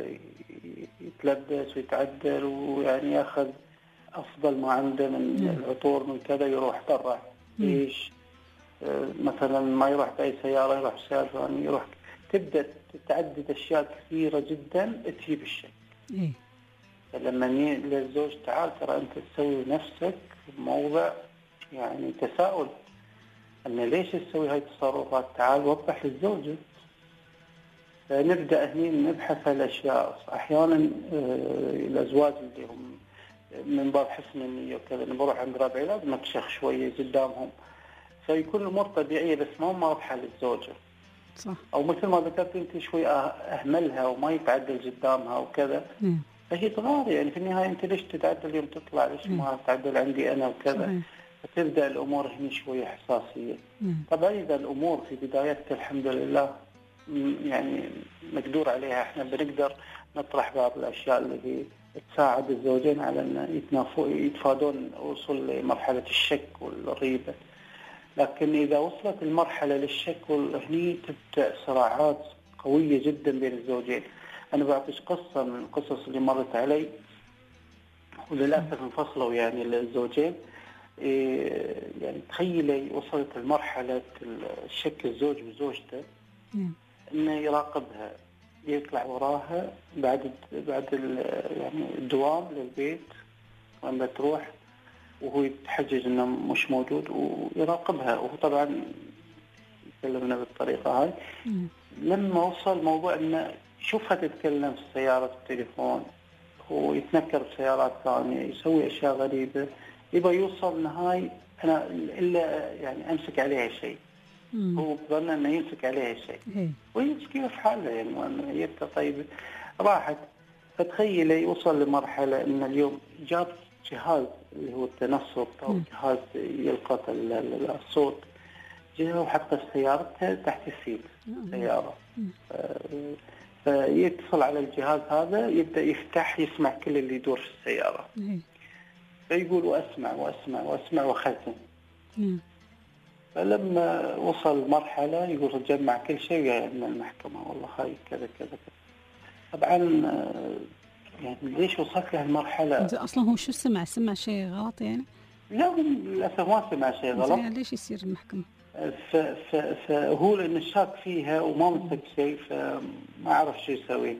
Speaker 18: يتلبس ويتعدل ويعني ياخذ افضل ما عنده من العطور من كذا، يروح برا ايش مثلا ما يروح باي سياره، يروح سياره ثانيه، يروح. تبدا تتعدد اشياء كثيره جدا تجيب الشك. لما للزوج تعال ترى انت تسوي نفسك في موضع يعني تساؤل، ان ليش تسوي هاي التصرفات؟ تعال وضح للزوجه. فنبدا هني نبحث الاشياء. احيانا الازواج اللي هم من باب حسن النيه وكذا، بروح عند ربعي لازم اكشخ شويه قدامهم، فيكون الامور طبيعيه بس ما واضحه للزوجه.
Speaker 2: صح.
Speaker 18: او مثل ما ذكرت انت شوي اهملها وما يتعدل قدامها وكذا، فهي تغار. يعني في النهايه انت ليش تتعدل يوم تطلع؟ ليش ما تتعدل عندي انا وكذا؟ فتبدا الامور هنا شويه حساسيه. طبعا اذا الامور في بدايتها الحمد لله يعني مقدور عليها، احنا بنقدر نطرح بعض الاشياء اللي هي تساعد الزوجين على ان يتفادون وصول لمرحله الشك والريبه. لكن اذا وصلت المرحله للشك هني تبدا صراعات قويه جدا بين الزوجين. انا بعطيك قصه من القصص اللي مرت علي، وللاسف انفصلوا يعني الزوجين. يعني تخيلي وصلت لمرحله الشك الزوج وزوجته انه يراقبها، يطلع وراها بعد يعني الدوام للبيت وين بتروح، وهو يتحجج انه مش موجود ويراقبها، وهو طبعا يكلمنا بالطريقه هاي. لما وصل موضوع انه شوفها تتكلم في السياره في التليفون، هو يتنكر بسيارات ثانيه، يسوي اشياء غريبه، يبغى يوصل نهاية انا الا يعني امسك عليها شيء. هو بظن انه يمسك عليها شيء ويمسكيها في حالها، يعني هي طيب راحت. فتخيلي وصل لمرحله ان اليوم جاب جهاز اللي هو التنصت او جهاز يلقط الصوت، جاء وحطه في سيارته تحت السيت سياره. فيتصل على الجهاز هذا، يبدا يفتح يسمع كل اللي يدور في السياره. فيقول واسمع وخزن. فلما وصل مرحله يقول جمع كل شيء من المحكمه، والله هاي كذا كذا كذا. طبعا يعني ليش وصلت لهالمرحله؟
Speaker 2: اصلا هو شو سمع شيء غلط يعني؟
Speaker 18: لا للاسف ما سمع شيء غلط.
Speaker 2: ليش يصير المحكمه؟
Speaker 18: فهو لأنه شاك فيها وما مسك شيء فما عرف شو يسوي.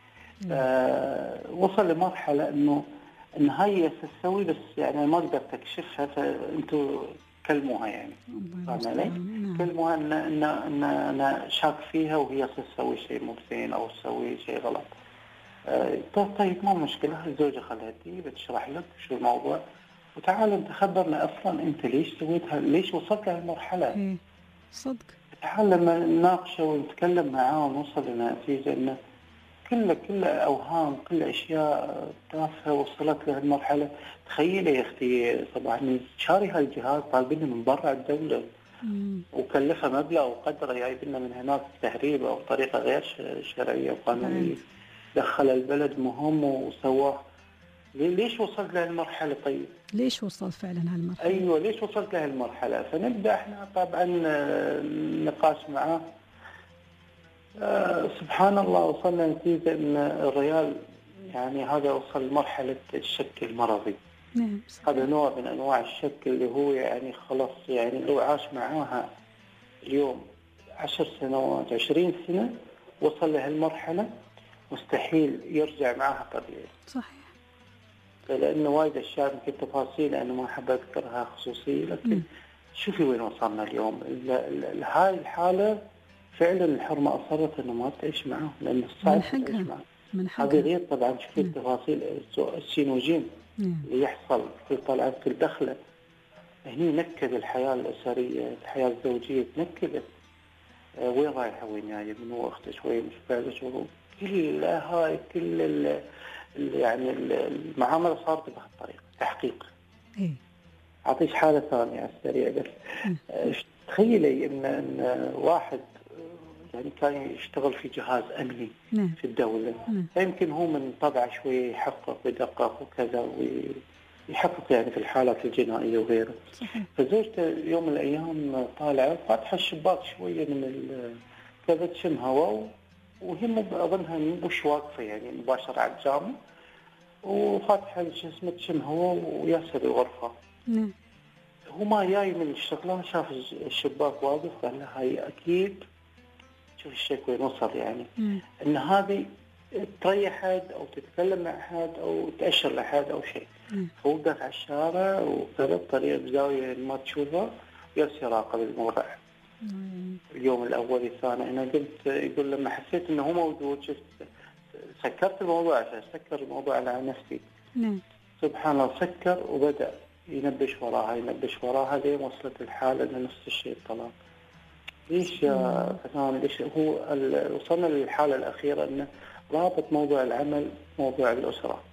Speaker 18: وصل لمرحلة إنه هاي تسوي بس يعني ما أقدر تكشفها، فأنتوا كلموها يعني فاهم علي؟ كلموها إن أنا شاك فيها وهي تسوي شيء مو زين أو تسوي شيء غلط. طيب ما مشكلة، الزوجة خلها تيجي بتشرح لك شو الموضوع وتعال انت خبرنا اصلا انت ليش سويتها، ليش وصلت لهالمرحله.
Speaker 2: صدق
Speaker 18: تعال لما نناقشه ونتكلم معاه ونوصل لنتيجه انه كل اوهام، كل اشياء تافهه وصلت لهالمرحله. تخيلي يا اختي طبعا شاري هالجهاز طالبينه من برا الدوله وكلفها مبلغ وقدره، جايبينه من هناك تهريب او طريقه غير شرعيه وقانونيه. دخل البلد مهم وسواه. ليش وصلت لهالمرحله؟ طيب
Speaker 2: ليش وصل فعلا هالمرحله؟
Speaker 18: ايوه ليش وصلت لهالمرحله؟ فنبدا احنا طبعا نقاش معاه. سبحان الله وصلنا نتيجه ان الرجال يعني هذا وصل لمرحله الشك المرضي.
Speaker 2: نعم.
Speaker 18: هذا نوع من انواع الشك اللي هو يعني خلاص يعني لو عاش معاها اليوم 10 سنوات 20 سنه وصل لهالمرحله مستحيل يرجع معها طبيعي.
Speaker 2: صحيح.
Speaker 18: لأنه وايد أشياء يمكن تفاصيل أنا ما أحب أذكرها خصوصية، لكن شوفي وين وصلنا اليوم. هاي الحالة فعلا الحرمة أصرت إنه ما تعيش معه لأن صعب تعيش معه. هذه غير طبعا شوفي التفاصيل السين وجيم اللي يحصل في طلعة في الدخلة. هني نكد الحياة الأسرية، الحياة الزوجية تنكدت. وين رايحة وين جاية، من هو أخته شوي مش بعد شغل، كل هاي كل يعني المعاملة صارت بهالطريقة تحقيق. أعطيش حالة ثانية على السريع بس. تخيلي إن واحد يعني كان يشتغل في جهاز أمني في الدولة، يمكن هو من طبعه شوي يحقق ويدقق وكذا ويحقق يعني في الحالات الجنائية وغيره. فزوجته يوم من الأيام طالعة فاتحة الشباك شوية من كذا تشم هواء وهي أظنها مش واقفة يعني مباشرة على الجامع وفاتحة جسمه تشم هواء وياسر الغرفة. هو ما جاي من الشغلة شاف الشباك واقف قال لها هاي أكيد شوف الشيء وين وصل يعني إن هذه تريح حد أو تتكلم مع حد أو تأشر لحد أو شيء. فوقف على الشارع وكذا بطريقة بزاوية ما تشوفها وياسر يراقب الموضوع. اليوم الأول الثاني أنا قلت يقول لما حسيت إنه هو موجود شفت سكرت الموضوع عشان سكر الموضوع على نفسي. سبحان الله سكر وبدأ ينبش وراها لين وصلت الحالة إن نفس الشيء الطلاق. ليش يا فنان ليش هو وصلنا للحالة الأخيرة إنه رابط موضوع العمل موضوع الأسرة.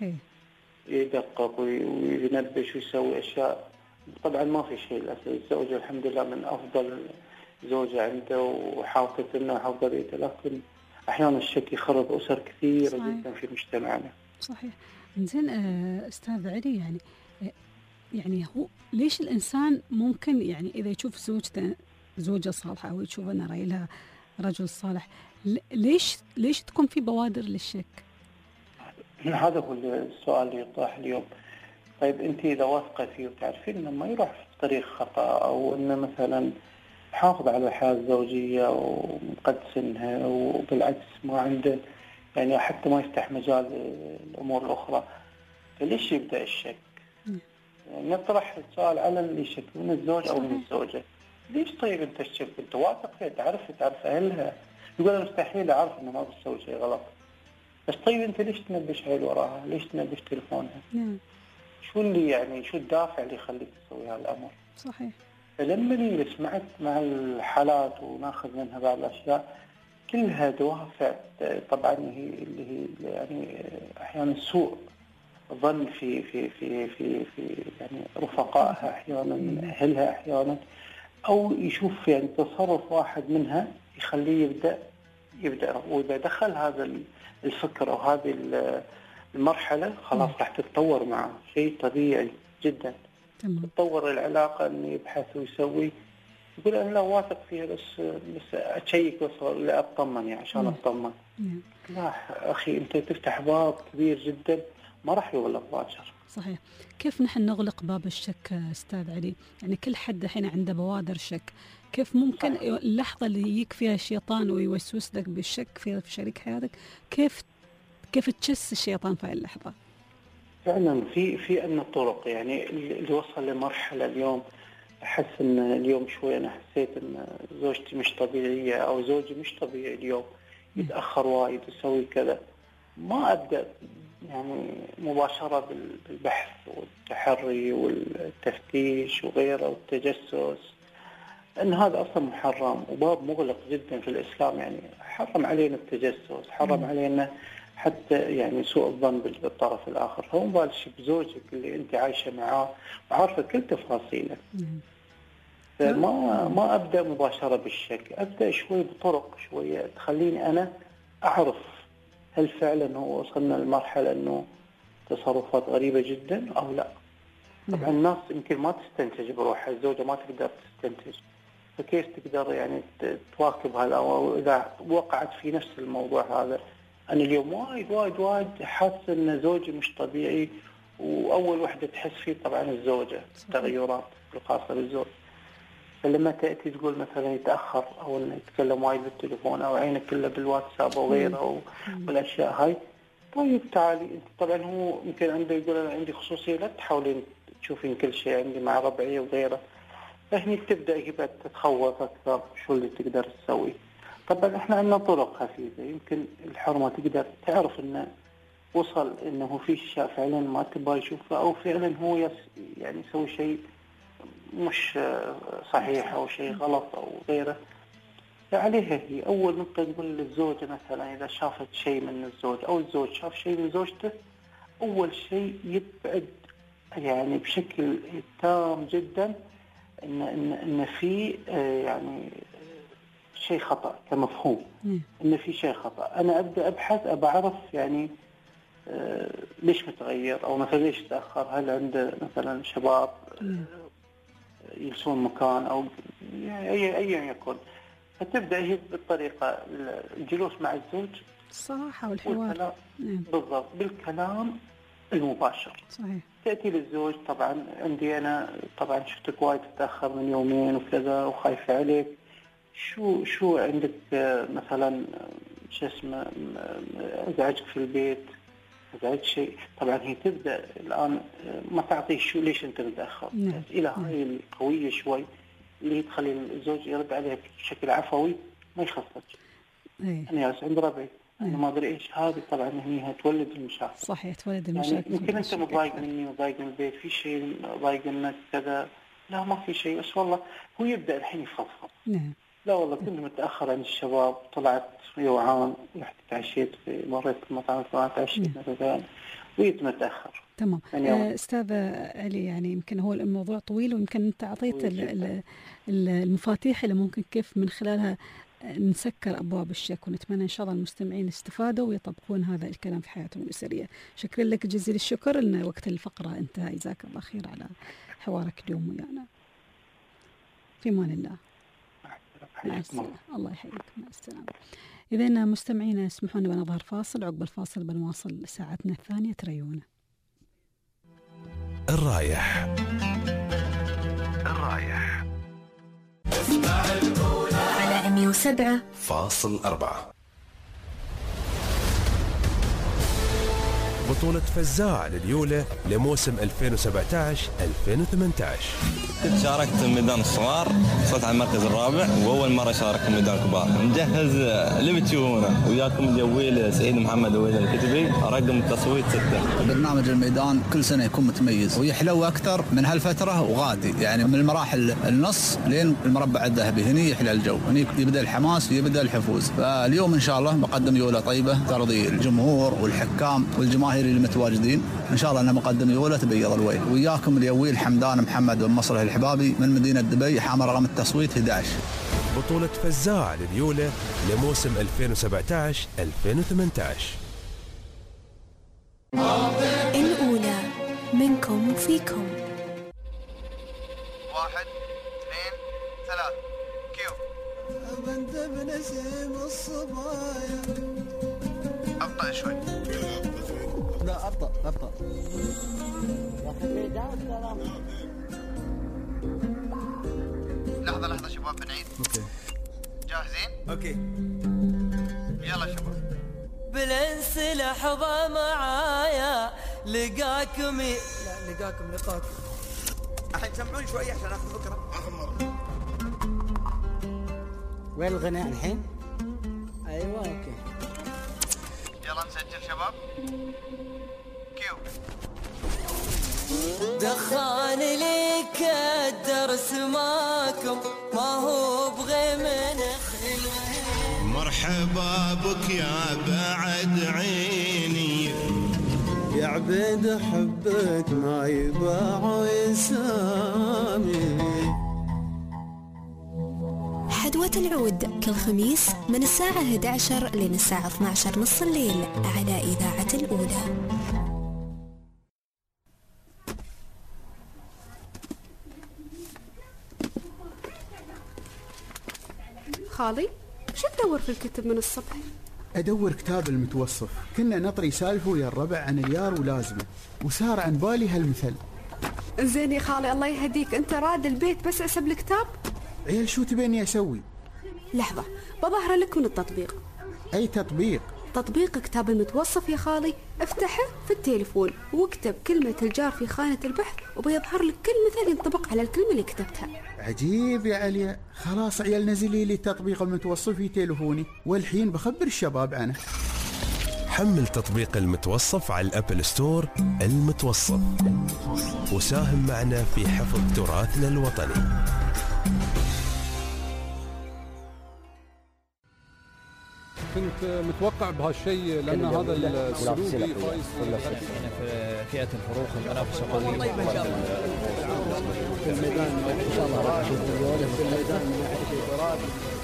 Speaker 18: يدقق وينبش ويسوي أشياء. طبعا ما في شيء للأسف. الزوجة الحمد لله من أفضل زوجة عنده وحافظت لنا وحافظ بيته، لكن أحيانا الشك يخرب أسر كثيرة جدا في مجتمعنا.
Speaker 2: صحيح. زين أستاذ علي يعني هو ليش الإنسان ممكن يعني إذا يشوف زوجته زوجة صالحة أو يشوف أن رأيلها رجل صالح ليش تكون في بوادر للشك؟
Speaker 18: هذا هو السؤال اللي يطرح اليوم. طيب أنت إذا واثقة فيه وتعرفين إنه ما يروح في طريق خطأ أو إنه مثلا حافظ على الحياة الزوجية ومقدسنها وبالعكس ما عنده يعني حتى ما يفتح مجال الأمور الأخرى، فليش يبدأ الشك؟ يعني نطرح السؤال على اللي يشك من الزوج أو من الزوجة. ليش طيب أنت الشك؟ أنت واثق فيها تعرف أهلها. يقول مستحيل أعرف إنه ما بتسوي شيء غلط. بس طيب أنت ليش تنبش هاي وراها؟ ليش تنبش تلفونها؟ شو اللي يعني شو الدافع اللي يخليك تسوي هالأمر؟
Speaker 2: صحيح.
Speaker 18: فلما نجلس مع الحالات وناخذ منها بعض الأشياء كلها دوافع طبعا هي اللي هي يعني أحيانا سوء ظن في يعني رفقائها أحيانا أهلها أحيانا، أو يشوف يعني تصرف واحد منها يخليه يبدأ وإذا دخل هذا الفكر أو هذه المرحلة خلاص راح تتطور معه شيء طبيعي جدا. تتطور العلاقة إنه يبحث ويسوي يقول أنا لا واثق فيها بس أشيك لا أطمن يعني عشان أطمن. لا أخي أنت تفتح باب كبير جدا ما راح يبلغ باكر.
Speaker 2: صحيح. كيف نحن نغلق باب الشك أستاذ علي؟ يعني كل حد الحين عنده بوادر شك، كيف ممكن اللحظة اللي يجيك فيها الشيطان ويوسوس لك بالشك في شريك حياتك، كيف تشس الشيطان في هاي اللحظة؟
Speaker 18: فعلا في عندنا طرق، يعني اللي وصل لمرحلة اليوم أحس إن اليوم شوي أنا حسيت إن زوجتي مش طبيعية أو زوجي مش طبيعي اليوم، يتأخر وايد يسوي كذا، ما أبدأ يعني مباشرة بالبحث والتحري والتفتيش وغيره والتجسس، أن هذا أصلا محرم وباب مغلق جدا في الإسلام. يعني حرم علينا التجسس، حرم علينا حتى يعني سوء الظن بالطرف الآخر. فهو مبالش بزوجك اللي أنت عايشة معاه وعارفة كل تفاصيله. فما أبدأ مباشرة بالشك، أبدأ شوي بطرق شوية تخليني أنا أعرف هل فعلا هو وصلنا لمرحلة أنه تصرفات غريبة جدا أو لا. طبعا الناس يمكن ما تستنتج بروحها، الزوجة ما تقدر تستنتج، فكيف تقدر يعني تواكب هذا؟ أو إذا وقعت في نفس الموضوع هذا، أنا اليوم وايد حاسس أن زوجي مش طبيعي، وأول وحدة تحس فيه طبعا الزوجة، التغيرات الخاصة بالزوج. فلما تأتي تقول مثلا يتأخر أو إنه يتكلم وايد بالتليفون أو عينك كلها بالواتساب أو غيره والأشياء هاي، طيب تعالي أنت. طبعا هو يمكن عنده يقول أنا عندي خصوصية، لا تحاولين تشوفين كل شيء عندي مع ربعي وغيره. فهني تبدأ هي تتخوف أكثر، شو اللي تقدر تسوي. طبعا احنا عندنا طرق خفيفة، يمكن الحرمة تقدر تعرف إنه وصل إنه في شيء فعلا ما تبغى يشوفه، أو فعلا هو يعني يسوي شيء مش صحيح أو شيء غلط أو غيره. فعليها هي أول نقطة تقول للزوجة مثلا إذا شافت شيء من الزوج أو الزوج شاف شيء من زوجته، أول شيء يبعد يعني بشكل تام جدا إن في يعني شيء خطأ كمفهوم، إن في شيء خطأ. أنا أبدأ أبحث أبى أعرف يعني ليش متغير، أو مثلا ليش تأخر، هل عنده مثلا شباب يلسون مكان أو يعني أي يكون. فتبدأ هي بالطريقة الجلوس مع الزوج
Speaker 2: الصراحة والحوار
Speaker 18: بالضبط بالكلام المباشر.
Speaker 2: صحيح.
Speaker 18: تأتي للزوج طبعا عندي أنا طبعا شفتك وايد تتأخر من يومين وكذا وخايفة عليك، شو عندك مثلا شو اسمه ازعجك في البيت، ازعج شيء. طبعا هي تبدا الان ما تعطيه شو ليش انت متاخر، الى هاي القويه شوي اللي تخلي الزوج يرد عليها بشكل عفوي ما يخصك. انا جالس عند ربعي انا ما ادري ايش هذه. طبعا هي تولد المشاكل.
Speaker 2: صحيح تولد المشاكل.
Speaker 18: يعني يمكن انت مضايق مني مضايق من البيت، في شيء ضايق منك كذا، لا ما في شيء، بس والله هو يبدا الحين يفضفض. لا والله كنت متأخر عن الشباب، طلعت يوعان، رحت تعشيت في مريت المطعم الفلاني تعشيت مثلا ويت متأخر.
Speaker 2: تمام. أستاذ علي، يعني يمكن هو الموضوع طويل، ويمكن أنت أعطيت المفاتيح اللي ممكن كيف من خلالها نسكر أبواب الشك، ونتمنى إن شاء الله المستمعين استفادوا ويطبقون هذا الكلام في حياتهم الأسرية. شكرا لك جزيل الشكر، إن وقت الفقرة انتهى. جزاك الله خير على حوارك اليوم ويانا. في أمان الله. مع السلامة. الله يحييك. مع السلامة. إذن مستمعينا اسمحوا لنا بنظهر فاصل، عقب الفاصل بنواصل ساعتنا الثانية. تريونا.
Speaker 1: الرايح
Speaker 19: اسمع الأولى على
Speaker 1: 107.4. بطولة فزاع لليولة لموسم 2017-2018.
Speaker 21: كنت شاركت ميدان الصغار، وصلت على المركز الرابع، وأول مرة شاركت ميدان الكبار. نجهز اللي بتشوفونه وياكم الجويل سعيد محمد ويل الكتبي، رقم التصويت 6.
Speaker 16: برنامج الميدان كل سنة يكون متميز ويحلو أكثر من هالفترة وغادي، يعني من المراحل النص لين المربع الذهبي، هني يحلى الجو، هني يبدأ الحماس ويبدأ الحفوز. فاليوم إن شاء الله بقدم يولة طيبة ترضي الجمهور والحكام والجماهير اللي متواجدين. إن شاء الله أنا مقدم يولة تبيض الوجه. وياكم اليويل حمدان محمد بن مصلح الحبابي من مدينة دبي، حامل رقم التصويت 11.
Speaker 1: بطولة فزاع لليولة لموسم 2017-2018.
Speaker 19: الأولى منكم وفيكم.
Speaker 20: 1 2 3 كيو. بنت بنسيم الصبايا. أبطأ شوي.
Speaker 14: أبطأ.
Speaker 20: لحظة شباب بنعيد.
Speaker 14: اوكي.
Speaker 20: جاهزين؟
Speaker 14: اوكي.
Speaker 20: يلا شباب.
Speaker 5: بالانس لحظة معايا لقاكم
Speaker 14: لقاكم.
Speaker 20: الحين سمعوني شوي عشان اخذ فكرة. اخر مرة.
Speaker 15: وين الغناء الحين؟ ايوه اوكي.
Speaker 20: يلا نسجل شباب. كيو.
Speaker 5: دخان لك الدرس ماكم ما هو بغي من خلوه.
Speaker 22: مرحبا بك يا بعد عيني
Speaker 23: يا عبيد حبك ما يباع يسامي.
Speaker 19: حدوة العود كل خميس من الساعة 11 لين الساعة 12 نص الليل على إذاعة الأولى.
Speaker 7: خالي شو تدور في الكتب من الصبح؟
Speaker 8: أدور كتاب المتوصف. كنا نطري سالفه ويا الربع عن اليار ولازمه، وصار عن بالي هالمثل.
Speaker 7: زين يا خالي الله يهديك، أنت راد البيت بس أسب الكتاب؟
Speaker 8: عيال شو تبيني أسوي؟
Speaker 7: لحظة بظهر لك من التطبيق.
Speaker 8: أي تطبيق؟
Speaker 7: تطبيق كتاب المتوصف يا خالي. افتحه في التليفون واكتب كلمة الجار في خانة البحث وبيظهر لك كل مثل ينطبق على الكلمة اللي كتبتها.
Speaker 8: عجيب يا عليا. خلاص عيال نزلي لي تطبيق المتوصف في تليفوني والحين بخبر الشباب عنه.
Speaker 1: حمل تطبيق المتوصف على الأبل ستور. المتوصف، وساهم معنا في حفظ تراثنا الوطني.
Speaker 24: كنت متوقع بهالشيء لأن هذا السلوكي فايز
Speaker 25: في فئة الفروخ المنافسة قوية
Speaker 15: في الميدان إن شاء الله راح في الميدان من ناحية الإدارات.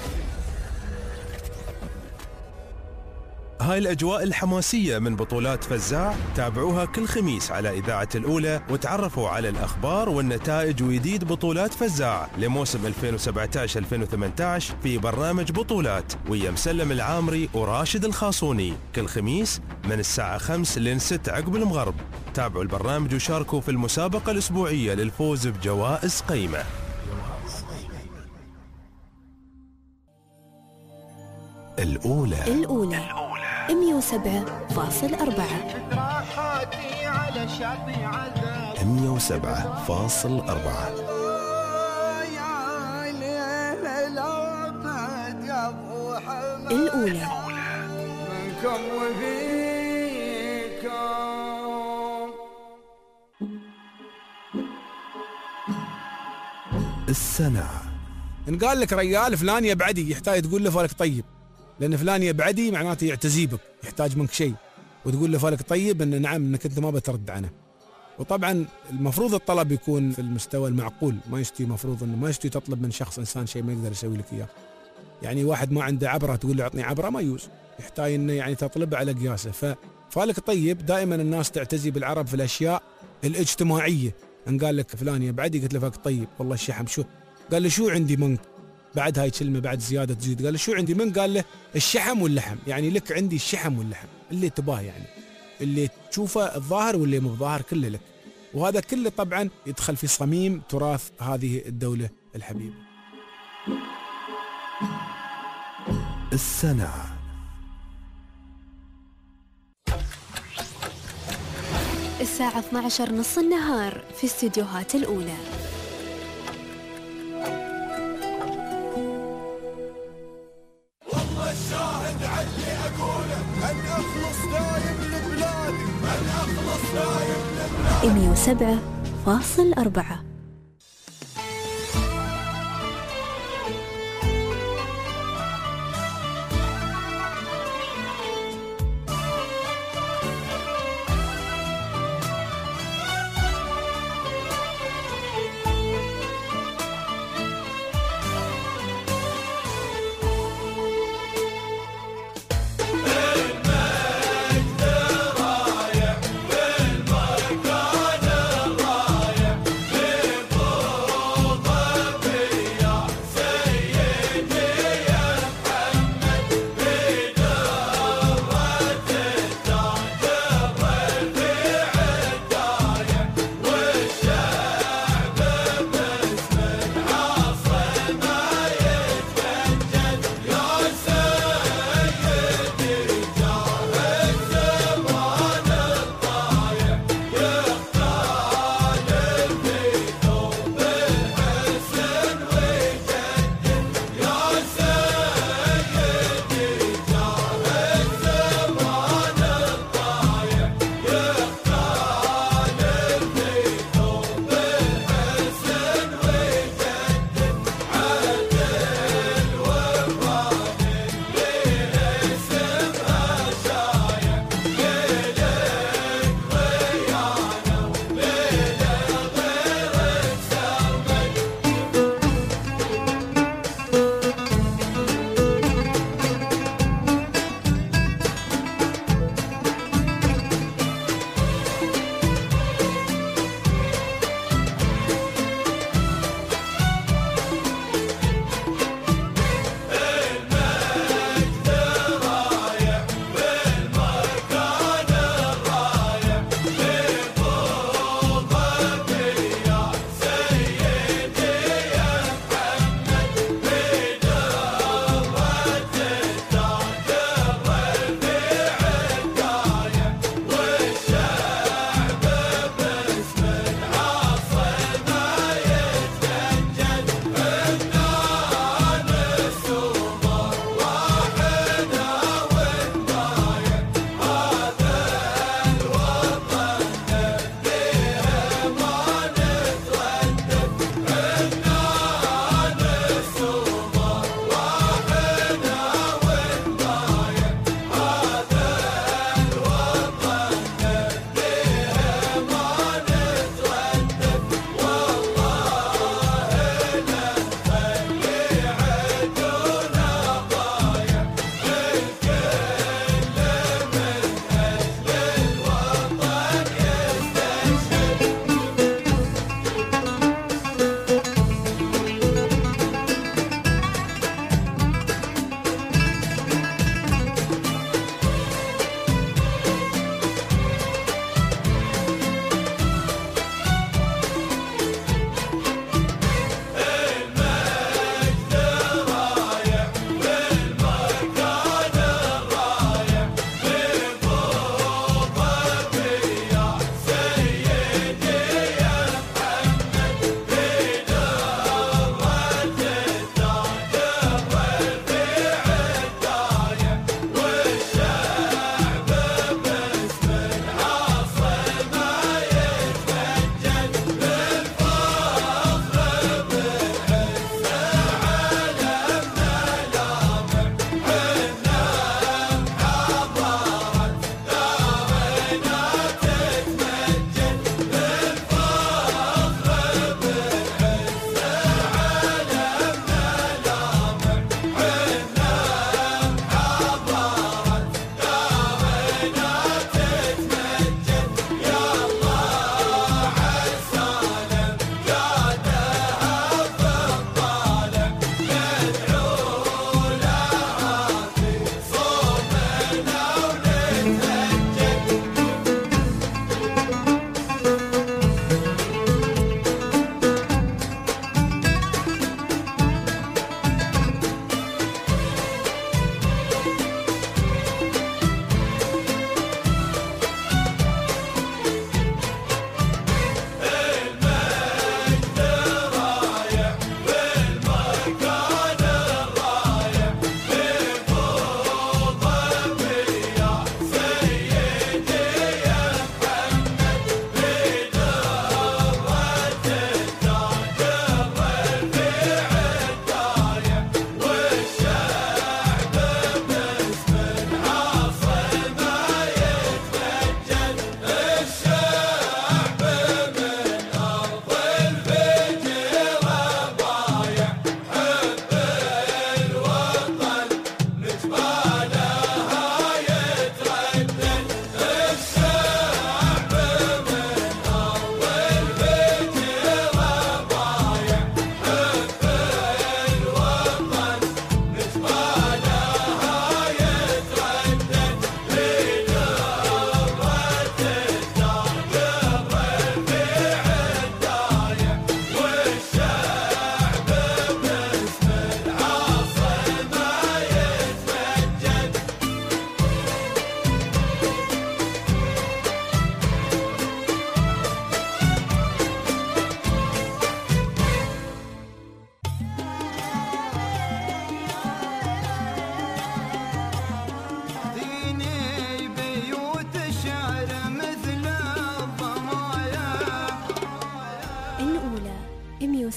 Speaker 1: هاي الأجواء الحماسية من بطولات فزاع تابعوها كل خميس على إذاعة الأولى وتعرفوا على الأخبار والنتائج وجديد بطولات فزاع لموسم 2017-2018 في برنامج بطولات ويا مسلم العامري وراشد الخاصوني كل خميس من الساعة 5 لين 6 عقب المغرب. تابعوا البرنامج وشاركوا في المسابقة الأسبوعية للفوز بجوائز قيمة. الأولى
Speaker 19: 107.4
Speaker 1: 107.4
Speaker 19: الأولى.
Speaker 23: منكم وفيكم.
Speaker 1: السنة.
Speaker 26: إن قال لك رجال فلان يبعدي يحتاج تقول له فالك طيب، لأن فلان يبعدي معناته يعتزيبك يحتاج منك شيء، وتقول له فالك طيب إن نعم إنك أنت ما بترد عنه. وطبعا المفروض الطلب يكون في المستوى المعقول، ما يستوي مفروض إنه ما يستوي تطلب من شخص إنسان شيء ما يقدر يسوي لك إياه. يعني واحد ما عنده عبرة تقول له أعطني عبرة ما يوز، يحتاج إنه يعني تطلب على قياسه. ففالك طيب دائما الناس تعتزي بالعرب في الأشياء الاجتماعية. إن قال لك فلان يبعدي قلت له فالك طيب والله الشحم شو؟ قال له شو عندي منك؟ بعد هاي كلمة بعد زيادة تزيد. قال له شو عندي من؟ قال له الشحم واللحم، يعني لك عندي الشحم واللحم اللي تباه، يعني اللي تشوفه الظاهر واللي مو ظاهر كله لك. وهذا كله طبعا يدخل في صميم تراث هذه الدولة الحبيبة.
Speaker 1: السنة.
Speaker 19: الساعة 12 نص النهار في استديوهات الأولى.
Speaker 23: الشاهد علي أقوله أن أخلص دايم لبلادي، أن أخلص دايم لبلادي.
Speaker 19: 107.4
Speaker 23: بالمجد رايح بالمكان الرايح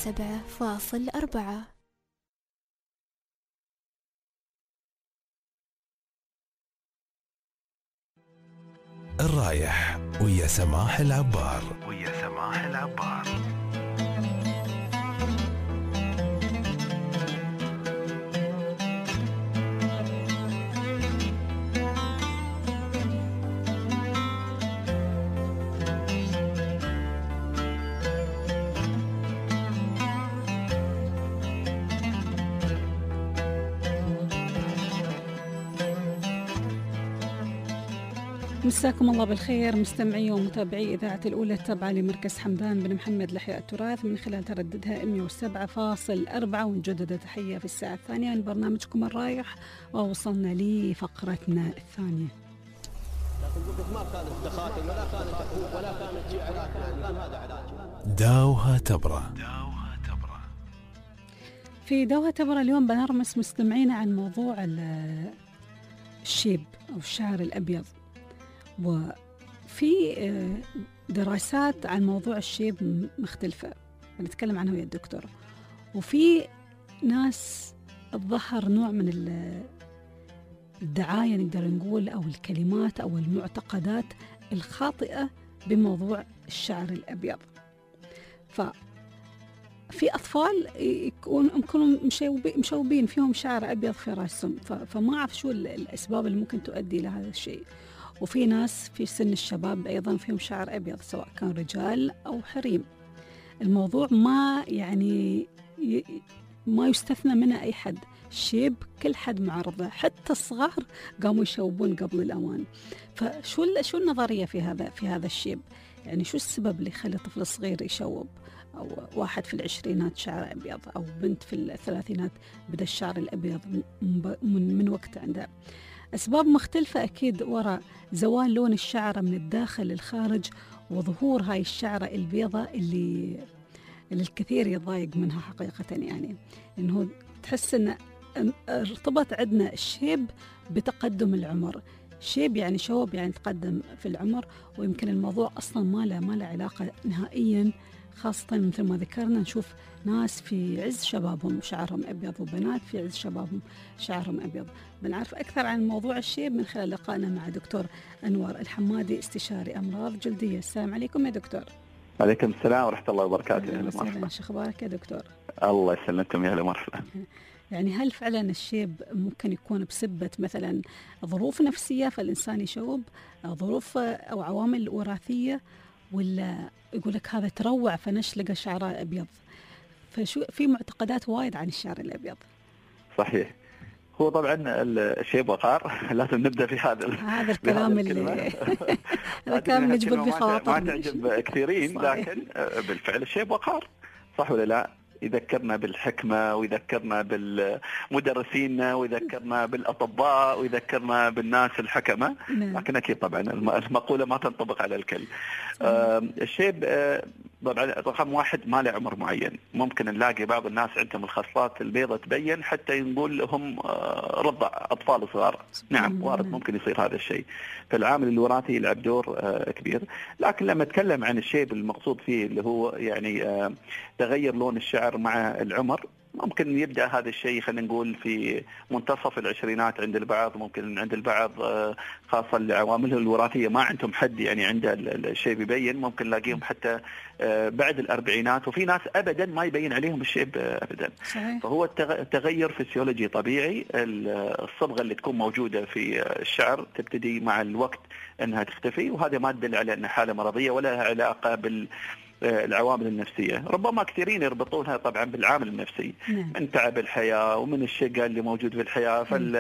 Speaker 19: 107.4.
Speaker 1: الرايح ويا سماح العبار.
Speaker 2: مساكم الله بالخير مستمعي ومتابعي إذاعة الأولى التابعة لمركز حمدان بن محمد لإحياء التراث من خلال ترددها 107.4. ونجدد تحية في الساعة الثانية من برنامجكم الرايح، ووصلنا لفقرتنا الثانية.
Speaker 1: داوها تبرة.
Speaker 2: في داوها تبرة اليوم بنرمس مستمعينا عن موضوع الشيب أو الشعر الأبيض. وفي دراسات عن موضوع الشيب مختلفة بنتكلم عنها ويا الدكتور، وفي ناس الظهر نوع من الدعاية نقدر نقول أو الكلمات أو المعتقدات الخاطئة بموضوع الشعر الأبيض. ففي أطفال يكونوا مشوبين فيهم شعر أبيض في رأسهم، فما أعرف شو الأسباب اللي ممكن تؤدي لهذا الشيء. وفي ناس في سن الشباب أيضا فيهم شعر أبيض سواء كان رجال أو حريم. الموضوع ما يعني ما يستثنى منه أي حد، شيب كل حد معرضة، حتى الصغار قاموا يشوبون قبل الأوان. فشو النظرية في هذا الشيب؟ يعني شو السبب اللي يخلي طفل صغير يشوب، أو واحد في العشرينات شعر أبيض، أو بنت في الثلاثينات بدأ الشعر الأبيض من وقت عندها؟ أسباب مختلفة أكيد وراء زوال لون الشعر من الداخل للخارج، وظهور هاي الشعرة البيضاء اللي الكثير يضايق منها حقيقة. يعني إنه تحس إن ارتبط عندنا الشيب بتقدم العمر. شيب يعني شوب يعني تقدم في العمر، ويمكن الموضوع أصلا ما له علاقة نهائيا، خاصة مثل ما ذكرنا نشوف ناس في عز شبابهم شعرهم أبيض، وبنات في عز شبابهم شعرهم أبيض. بنعرف أكثر عن موضوع الشيب من خلال لقائنا مع دكتور أنور الحمادي، استشاري أمراض جلدية. السلام عليكم يا دكتور.
Speaker 3: عليكم السلام ورحمة الله وبركاته.
Speaker 2: أهلا وسهلا، شو أخبارك يا دكتور؟
Speaker 3: الله يسلمكم، يا هلا مرحبا.
Speaker 2: يعني هل فعلا الشيب ممكن يكون بسبة مثلا ظروف نفسية فالإنسان يشوب، ظروف أو عوامل وراثية، ولا يقول لك هذا تروع فنشلقه شعره أبيض؟ فشو في معتقدات وايد عن الشعر الأبيض.
Speaker 3: صحيح، هو طبعا الشيب وقار. لازم نبدأ في هذا
Speaker 2: الكلام اللي الكلام اللي يجبر بخواطر
Speaker 3: ما تعجب كثيرين، لكن بالفعل الشيب وقار، صح ولا لا؟ يذكرنا بالحكمة، ويذكرنا بالمدرسين، ويذكرنا بالأطباء، ويذكرنا بالناس الحكمة. لكن أكيد طبعا المقولة ما تنطبق على الكل. الشيب طبعا رقم واحد ما له عمر معين. ممكن نلاقي بعض الناس عندهم الخصلات البيضة تبين حتى نقول لهم رضع أطفال صغار. نعم وارد ممكن يصير هذا الشيء. فالعامل الوراثي يلعب دور كبير. لكن لما نتكلم عن الشيب المقصود فيه اللي هو يعني تغير لون الشعر مع العمر، ممكن يبدأ هذا الشيء خلينا نقول في منتصف العشرينات عند البعض، ممكن عند البعض خاصة لعوامله الوراثية ما عندهم حد يعني عنده الشيب يبين، ممكن نلاقيهم حتى بعد الأربعينات، وفي ناس أبدا ما يبين عليهم الشيب أبدا.
Speaker 2: صحيح.
Speaker 3: فهو تغير فسيولوجي طبيعي. الصبغة اللي تكون موجودة في الشعر تبتدي مع الوقت أنها تختفي، وهذا ما تدل على أنها حالة مرضية ولا لها علاقة العوامل النفسية. ربما كثيرين يربطونها طبعا بالعامل النفسي، من تعب الحياة ومن الشقة اللي موجود في الحياة،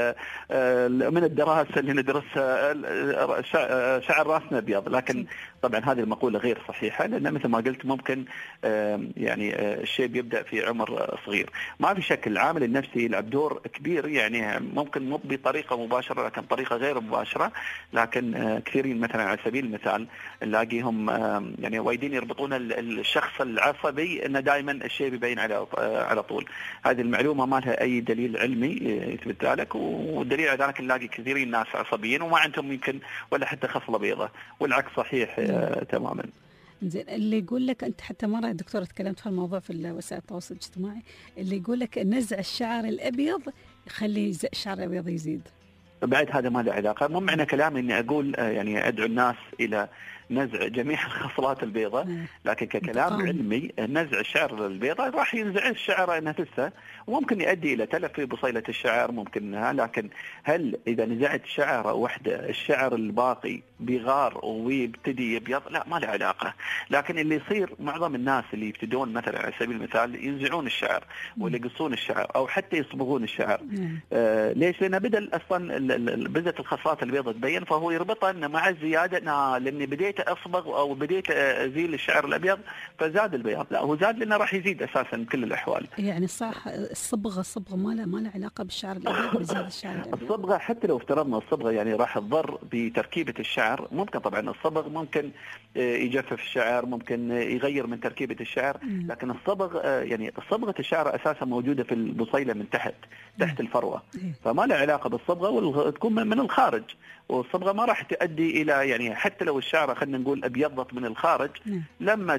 Speaker 3: من الدراسة اللي ندرسها شعر راسنا أبيض. لكن طبعا هذه المقولة غير صحيحة، لأن مثل ما قلت ممكن يعني الشيب يبدأ في عمر صغير. ما في شك العامل النفسي يلعب دور كبير، يعني ممكن مو بطريقة مباشرة لكن طريقة غير مباشرة. لكن كثيرين مثلا على سبيل المثال نلاقيهم يعني وايدين يربطون الشخص العصبي انه دائما الشيء يبين على طول. هذه المعلومه ما لها اي دليل علمي يثبت ذلك، والدليل على ذلك نلاقي كثيرين ناس عصبيين وما عندهم يمكن ولا حتى خصله بيضاء، والعكس صحيح تماما.
Speaker 2: زين اللي يقول لك أنت حتى مرة دكتورة تكلمت في الموضوع في وسائل التواصل الاجتماعي، اللي يقول لك نزع الشعر الأبيض يخلي الشعر الأبيض يزيد.
Speaker 3: بعد هذا ما له علاقة، مو معنى كلامي إني أقول يعني أدعو الناس إلى نزع جميع الخصلات البيضاء، لكن ككلام علمي نزع الشعر البيضاء راح ينزع الشعر نفسه، وممكن يؤدي إلى تلف في بصيلة الشعر ممكن، لكن هل إذا نزعت شعرة واحدة الشعر الباقي بيغار ويبتدي يبيض؟ لا، ما له علاقة. لكن اللي يصير معظم الناس اللي يبتدون مثلا على سبيل المثال ينزعون الشعر ولا يقصون الشعر أو حتى يصبغون الشعر. ليش؟ لأن بدل أصلا بدأت الخصلات البيضاء تبين، فهو يربطها إن مع الزيادة لأني بديت أصبغ أو بديت أزيل الشعر الأبيض فزاد البياض. لا، هو زاد لأنه راح يزيد أساسا بكل الأحوال.
Speaker 2: يعني صح، الصبغة ما له علاقة بالشعر الأبيض بزيادة الشعر الأبيض.
Speaker 3: الصبغة حتى لو افترضنا الصبغة يعني راح تضر بتركيبة الشعر، ممكن طبعا الصبغ ممكن يجفف الشعر، ممكن يغير من تركيبة الشعر، لكن الصبغ يعني صبغة الشعر أساسا موجودة في البصيلة من تحت الفروة، فما له علاقة بالصبغة، وتكون من الخارج، والصبغة ما راح تؤدي إلى يعني حتى لو الشعرة خلينا نقول أبيضت من الخارج لما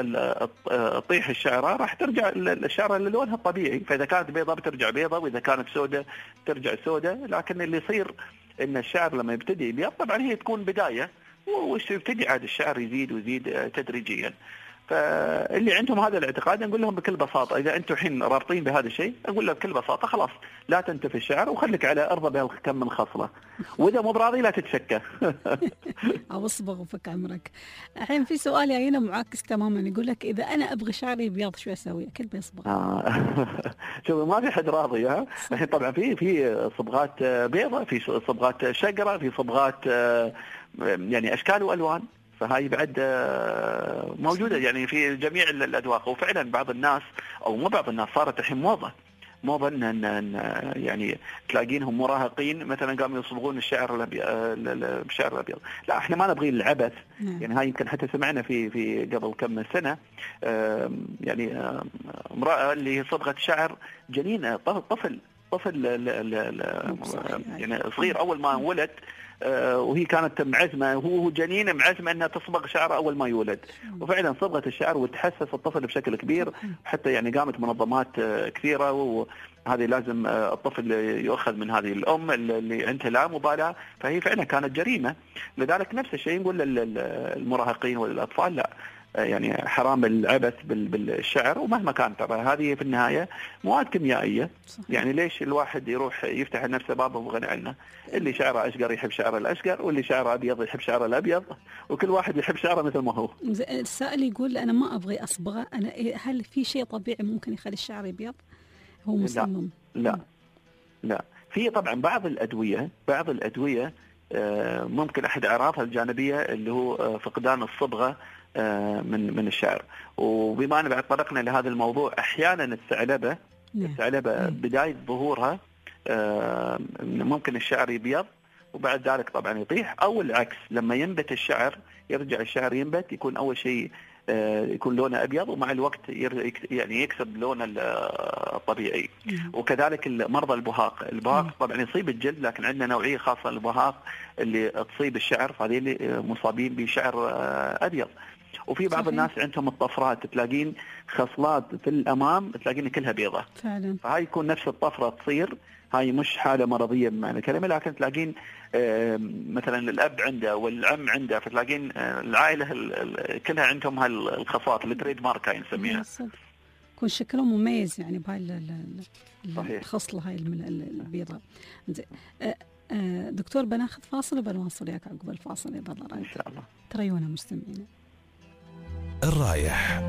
Speaker 3: تطيح الشعرة راح ترجع الشعرة للونها الطبيعي، فإذا كانت بيضاء بترجع بيضاء، وإذا كانت سوداء ترجع سوداء. لكن اللي يصير إن الشعر لما يبتدي يبيض طبعا هي تكون بداية، وش يبتدي عاد الشعر يزيد ويزيد تدريجيا. فاللي عندهم هذا الاعتقاد نقول لهم بكل بساطة، إذا أنتم الحين رابطين بهذا الشيء أقول لهم بكل بساطة خلاص لا تنتفي الشعر وخليك على أرضى بهالكم من خصلة، وإذا مو براضي لا تتشكى.
Speaker 2: أو اصبغ وفك عمرك. الحين في سؤال هنا معاكس تماما، يقول لك إذا أنا أبغي شعري يبيض شو أسوي؟ أكيد بيصبغ.
Speaker 3: شوف ما في حد راضي. الحين طبعا في صبغات بيضة، في صبغات شقرة، في صبغات يعني أشكال وألوان، فهاي بعد موجودة يعني في جميع الأذواق. وفعلا بعض الناس أو مو بعض الناس صارت الحين موضة إن يعني تلاقينهم مراهقين مثلا قاموا يصبغون الشعر الأبيض. لا، احنا ما نبغي العبث. يعني هاي يمكن حتى سمعنا في قبل كم من سنة يعني امرأة اللي صبغت شعر جنين طفل يعني صغير أول ما ولد، وهي كانت معزمة، هو جنين معزمة أنها تصبغ شعره أول ما يولد، وفعلا صبغت الشعر وتحسس الطفل بشكل كبير، حتى يعني قامت منظمات كثيرة، وهذه لازم الطفل يؤخذ من هذه الأم اللي عندها لا مبالاة، فهي فعلا كانت جريمة. لذلك نفس الشيء نقول للمراهقين والأطفال لا، يعني حرام العبث بالشعر، ومهما كان ترى هذه في النهاية مواد كيميائية. يعني ليش الواحد يروح يفتح لنفسه باب وغني عنه؟ اللي شعره أشقر يحب شعره الأشقر، واللي شعره أبيض يحب شعره الأبيض، وكل واحد يحب شعره مثل ما هو.
Speaker 2: السائل يقول أنا ما أبغي أصبغه، هل في شيء طبيعي ممكن يخلي الشعر يبيض؟ هو مصمم؟
Speaker 3: لا. في طبعا بعض الأدوية ممكن أحد أعرافها الجانبية اللي هو فقدان الصبغة من الشعر. وبما أن بعد طرقنا لهذا الموضوع، أحيانا الثعلبة بداية ظهورها ممكن الشعر يبيض وبعد ذلك طبعا يطيح، أو العكس لما ينبت الشعر يرجع الشعر ينبت، يكون أول شيء يكون لونه أبيض، ومع الوقت يعني يكسب لونه الطبيعي. وكذلك مرضى البهاق طبعا يصيب الجلد، لكن عندنا نوعية خاصة للبهاق اللي تصيب الشعر، فهذه اللي مصابين بشعر أبيض. وفي بعض الناس عندهم الطفرات، تلاقين خصلات في الأمام تلاقين كلها بيضة فعلا، فهاي يكون نفس الطفرة تصير، هاي مش حالة مرضية بمعنى الكلمة، لكن تلاقين مثلا الأب عنده والعم عنده، فتلاقين العائلة كلها عندهم هالخصات التريد مارك هاي نسميها،
Speaker 2: يكون شكلهم مميز يعني بهاي الخصلة هاي البيضاء. دكتور بناخذ فاصل وبنواصل وياك عقب الفاصل إذا الله
Speaker 3: إن شاء الله.
Speaker 2: تريونا مستمعين.
Speaker 1: الرايح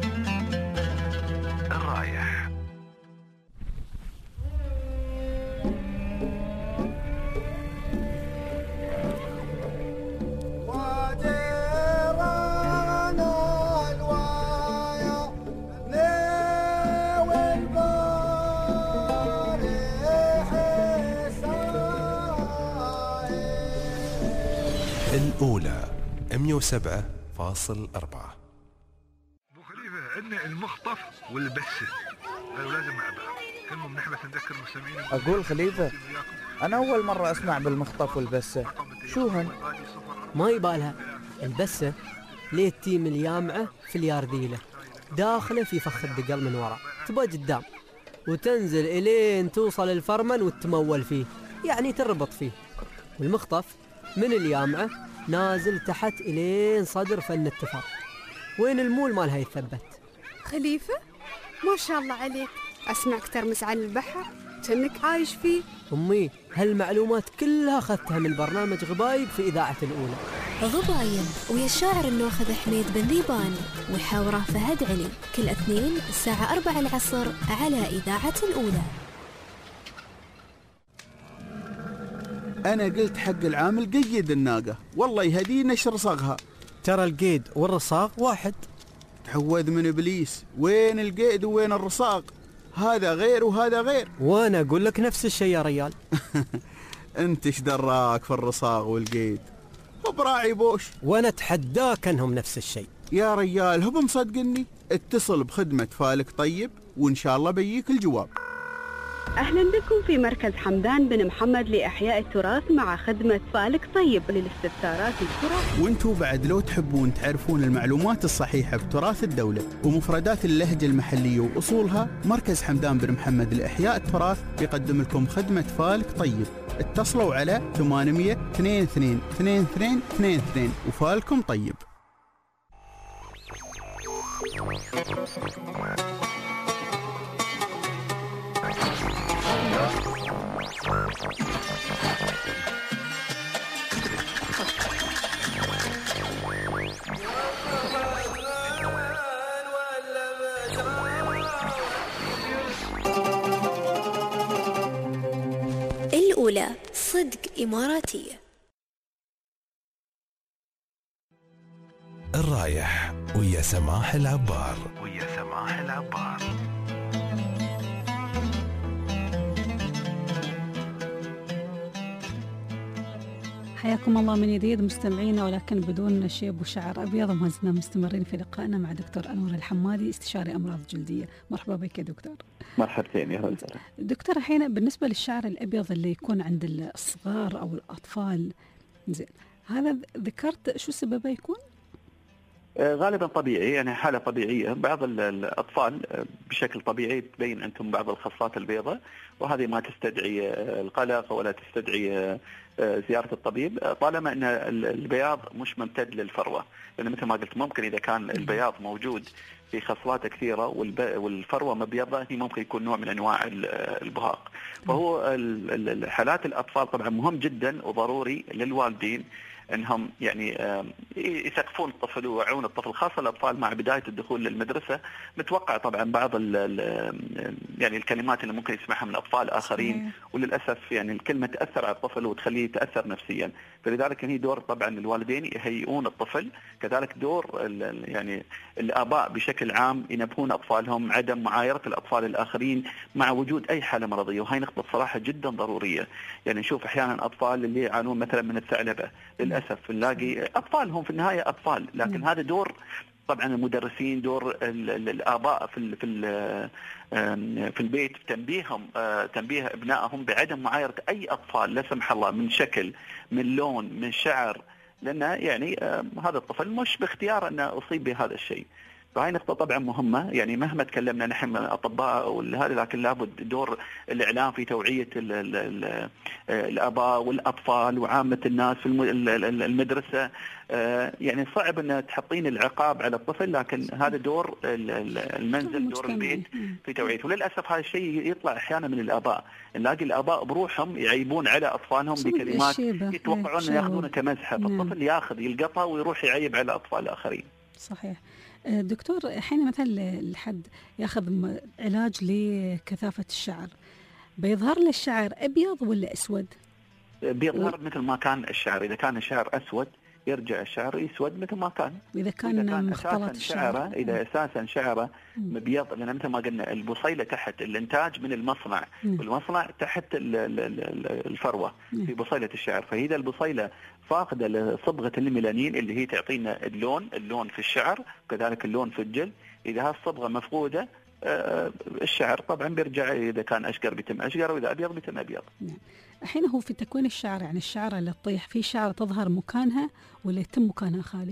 Speaker 1: الأولى 107.4.
Speaker 4: عندنا المخطف والبسة قالوا لازم مع بعض، كلهم نحبس نذكر المستمعين.
Speaker 6: أقول خليفة أنا أول مرة أسمع بالمخطف والبسة، شو هن؟
Speaker 9: ما يبالها، البسة ليه تيم اليامعة في اليارديلة داخله في فخ الدقل من وراء تبى قدام، وتنزل إلين توصل الفرمن وتمول فيه، يعني تربط فيه. والمخطف من اليامعة نازل تحت إلين صدر فن التفاح، وين المول مالها يثبت.
Speaker 7: خليفة ما شاء الله عليك، أسمعك ترمس على البحر كأنك عايش فيه.
Speaker 9: أمي هالمعلومات كلها أخذتها من برنامج غبايب في إذاعة الأولى.
Speaker 19: غبايب ويا الشاعر الناخذ حميد بن ذيبان وحاوره فهد علي، كل اثنين الساعة 4 العصر على إذاعة الأولى.
Speaker 8: أنا قلت حق العامل قيد الناقة، والله يهدينا ايش رصاغها.
Speaker 9: ترى القيد والرصاغ واحد.
Speaker 8: تعوذ من إبليس، وين القيد وين الرصاغ؟ هذا غير وهذا غير.
Speaker 9: وأنا أقول لك نفس الشيء يا ريال.
Speaker 8: أنت ايش دراك في الرصاغ والقيد؟ هو براعي بوش.
Speaker 9: وأنا أتحداك أنهم نفس الشيء
Speaker 8: يا ريال. هو مصدقني؟ اتصل بخدمة فالك طيب وإن شاء الله بيجيك الجواب.
Speaker 10: أهلا بكم في مركز حمدان بن محمد لإحياء التراث مع خدمة فالك طيب للاستفسارات التراث.
Speaker 8: وانتوا بعد لو تحبون تعرفون المعلومات الصحيحة بتراث الدولة ومفردات اللهجة المحلية وأصولها، مركز حمدان بن محمد لإحياء التراث بيقدم لكم خدمة فالك طيب. اتصلوا على 800 22 22 22 وفالكم طيب.
Speaker 19: الأولى صدق إماراتية.
Speaker 1: الرايح ويا سماح العبار.
Speaker 2: حياكم الله من جديد مستمعينا، ولكن بدون شيب وشعر أبيض. وما زلنا مستمرين في لقائنا مع دكتور أنور الحمادي، استشاري أمراض جلدية. مرحبا بك يا دكتور.
Speaker 3: مرحبتين يا هلا.
Speaker 2: دكتور، الحين بالنسبة للشعر الأبيض اللي يكون عند الصغار أو الأطفال، زين هذا ذكرت شو سببه يكون؟
Speaker 3: غالبا طبيعي، يعني حالة طبيعية. بعض الأطفال بشكل طبيعي تبين أنتم بعض الخصات البيضاء، وهذه ما تستدعي القلق ولا تستدعي زيارة الطبيب طالما أن البياض مش ممتد للفروة. لأن مثل ما قلت ممكن إذا كان البياض موجود في خصلات كثيرة والفروة مبيضة، هي ممكن يكون نوع من أنواع البهاق. فهو حالات الأطفال طبعا مهم جدا وضروري للوالدين انهم يعني يثقفون الطفل ويوعون الطفل، خاصه الاطفال مع بدايه الدخول للمدرسه. متوقع طبعا بعض يعني الكلمات اللي ممكن يسمعها من اطفال اخرين، وللاسف يعني الكلمه تاثر على الطفل وتخليه يتاثر نفسيا. فلذلك هي دور طبعا الوالدين يهيئون الطفل، كذلك دور يعني الاباء بشكل عام ينبهون اطفالهم عدم معايره الاطفال الاخرين مع وجود اي حاله مرضيه. وهي نقطه صراحه جدا ضروريه. يعني نشوف احيانا اطفال اللي يعانون مثلا من الثعلبه، للأسف نلاقي أطفال هم في النهاية أطفال، لكن هذا دور طبعا المدرسين، دور الآباء في البيت تنبيه أبنائهم بعدم معايرة أي أطفال لا سمح الله من شكل، من لون، من شعر، لأن يعني هذا الطفل مش باختيار أن أصيب بهذا الشيء. فهي نقطة طبعا مهمة. يعني مهما تكلمنا نحن من الأطباء وهذا، لكن لابد دور الإعلام في توعية الآباء والأطفال وعامة الناس في المدرسة. يعني صعب أن تحطين العقاب على الطفل، لكن هذا دور المنزل، دور البيت في توعيته. وللأسف هذا الشيء يطلع أحيانا من الآباء، نلاقي الآباء بروحهم يعيبون على أطفالهم بكلمات يتوقعون أن يأخذونها كمزحة، فالطفل يأخذ يلقطها ويروح يعيب على أطفال الآخرين.
Speaker 2: صحيح. دكتور، حين مثلا الحد ياخذ علاج لكثافة الشعر، بيظهر له الشعر أبيض ولا أسود؟
Speaker 3: بيظهر مثل ما كان الشعر. إذا كان الشعر أسود يرجع الشعر يسود مثل ما كان.
Speaker 2: إذا كان مختلط الشعر،
Speaker 3: إذا أساسا شعره مبيض، لأن مثل ما قلنا البصيلة تحت الإنتاج من المصنع، والمصنع تحت الفروة في بصيلة الشعر. فإذا البصيلة فاقدة لصبغة الميلانين اللي هي تعطينا اللون في الشعر، كذلك اللون في الجلد، إذا هالصبغة مفقودة الشعر طبعا بيرجع، إذا كان أشقر بيتم أشقر، وإذا أبيض بيتم أبيض.
Speaker 2: الحين هو في تكوين الشعر، يعني الشعر اللي تطيح في شعر تظهر مكانها ولا يتم مكانها خالي؟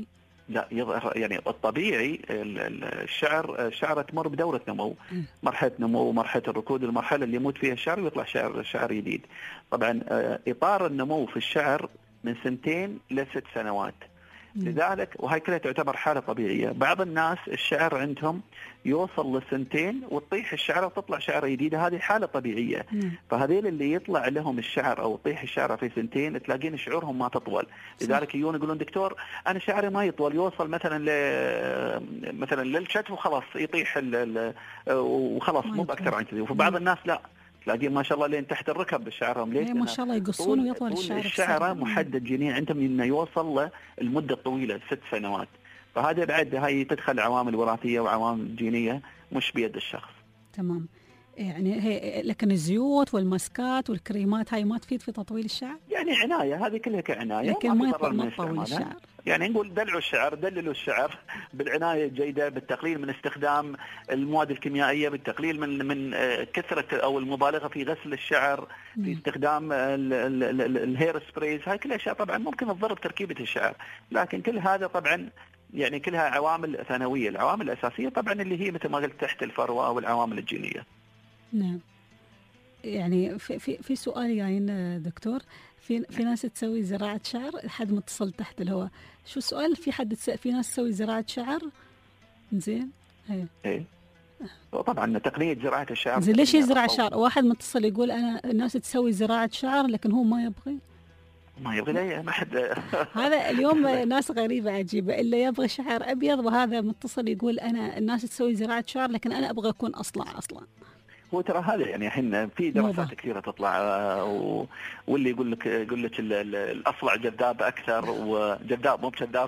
Speaker 3: لا يظهر يعني الطبيعي الشعر تمر بدورة نمو، مرحلة نمو، مرحلة الركود، المرحلة اللي يموت فيها الشعر ويطلع شعر جديد. طبعا إطار النمو في الشعر من 2 ل 6 سنوات. لذلك وهي كلها تعتبر حالة طبيعية. بعض الناس الشعر عندهم يوصل ل2 وتطيح الشعر وتطلع شعر جديدة، هذه حالة طبيعية. فهذيل اللي يطلع لهم الشعر أو يطيح الشعر في 2 تلاقين شعورهم ما تطول. لذلك يجون يقولون دكتور أنا شعري ما يطول، يوصل مثلا للشتف وخلاص يطيح وخلاص مو بأكثر عن كذا. وفي بعض الناس لا، تلاقين ما شاء الله لين تحت الركب بشعرهم. ليش؟
Speaker 2: ما شاء الله يقصون ويطول
Speaker 3: الشعر محدد جينيا عندهم انه يوصل للمده الطويله 6 سنوات. فهذا بعد هاي تدخل عوامل وراثيه وعوامل جينيه مش بيد الشخص.
Speaker 2: تمام. يعني لكن الزيوت والماسكات والكريمات هاي ما تفيد في تطويل الشعر؟
Speaker 3: يعني عناية، هذه كلها كعناية،
Speaker 2: لكن ما تطول الشعر.
Speaker 3: يعني نقول دلعوا الشعر، دللوا الشعر بالعناية الجيدة، بالتقليل من استخدام المواد الكيميائية، بالتقليل من كثرة أو المبالغة في غسل الشعر، في استخدام الهير سبريز. هاي كلها أشياء طبعا ممكن تضر بتركيبة الشعر، لكن كل هذا طبعا يعني كلها عوامل ثانوية. العوامل الأساسية طبعا اللي هي مثل ما قلت تحت الفروة والعوامل الجينية.
Speaker 2: نعم. يعني في سؤال جايين دكتور، في ناس تسوي زراعة شعر، حد متصل تحت الهواء. شو السؤال؟ في ناس تسوي زراعة شعر. زين.
Speaker 3: ايه طبعا تقنية زراعة الشعر.
Speaker 2: زين ليش يزرع شعر؟ واحد متصل يقول أنا الناس تسوي زراعة شعر لكن هو ما يبغي.
Speaker 3: لا ما حد.
Speaker 2: هذا اليوم ناس غريبة عجيبة، اللي يبغى شعر أبيض، وهذا متصل يقول أنا الناس تسوي زراعة شعر لكن أنا أبغى أكون أصلع أصلا.
Speaker 3: هو ترى هذا يعني الحين في دراسات كثيرة تطلع واللي يقول لك الأصلع جذاب أكثر، وجذاب مو بجذاب.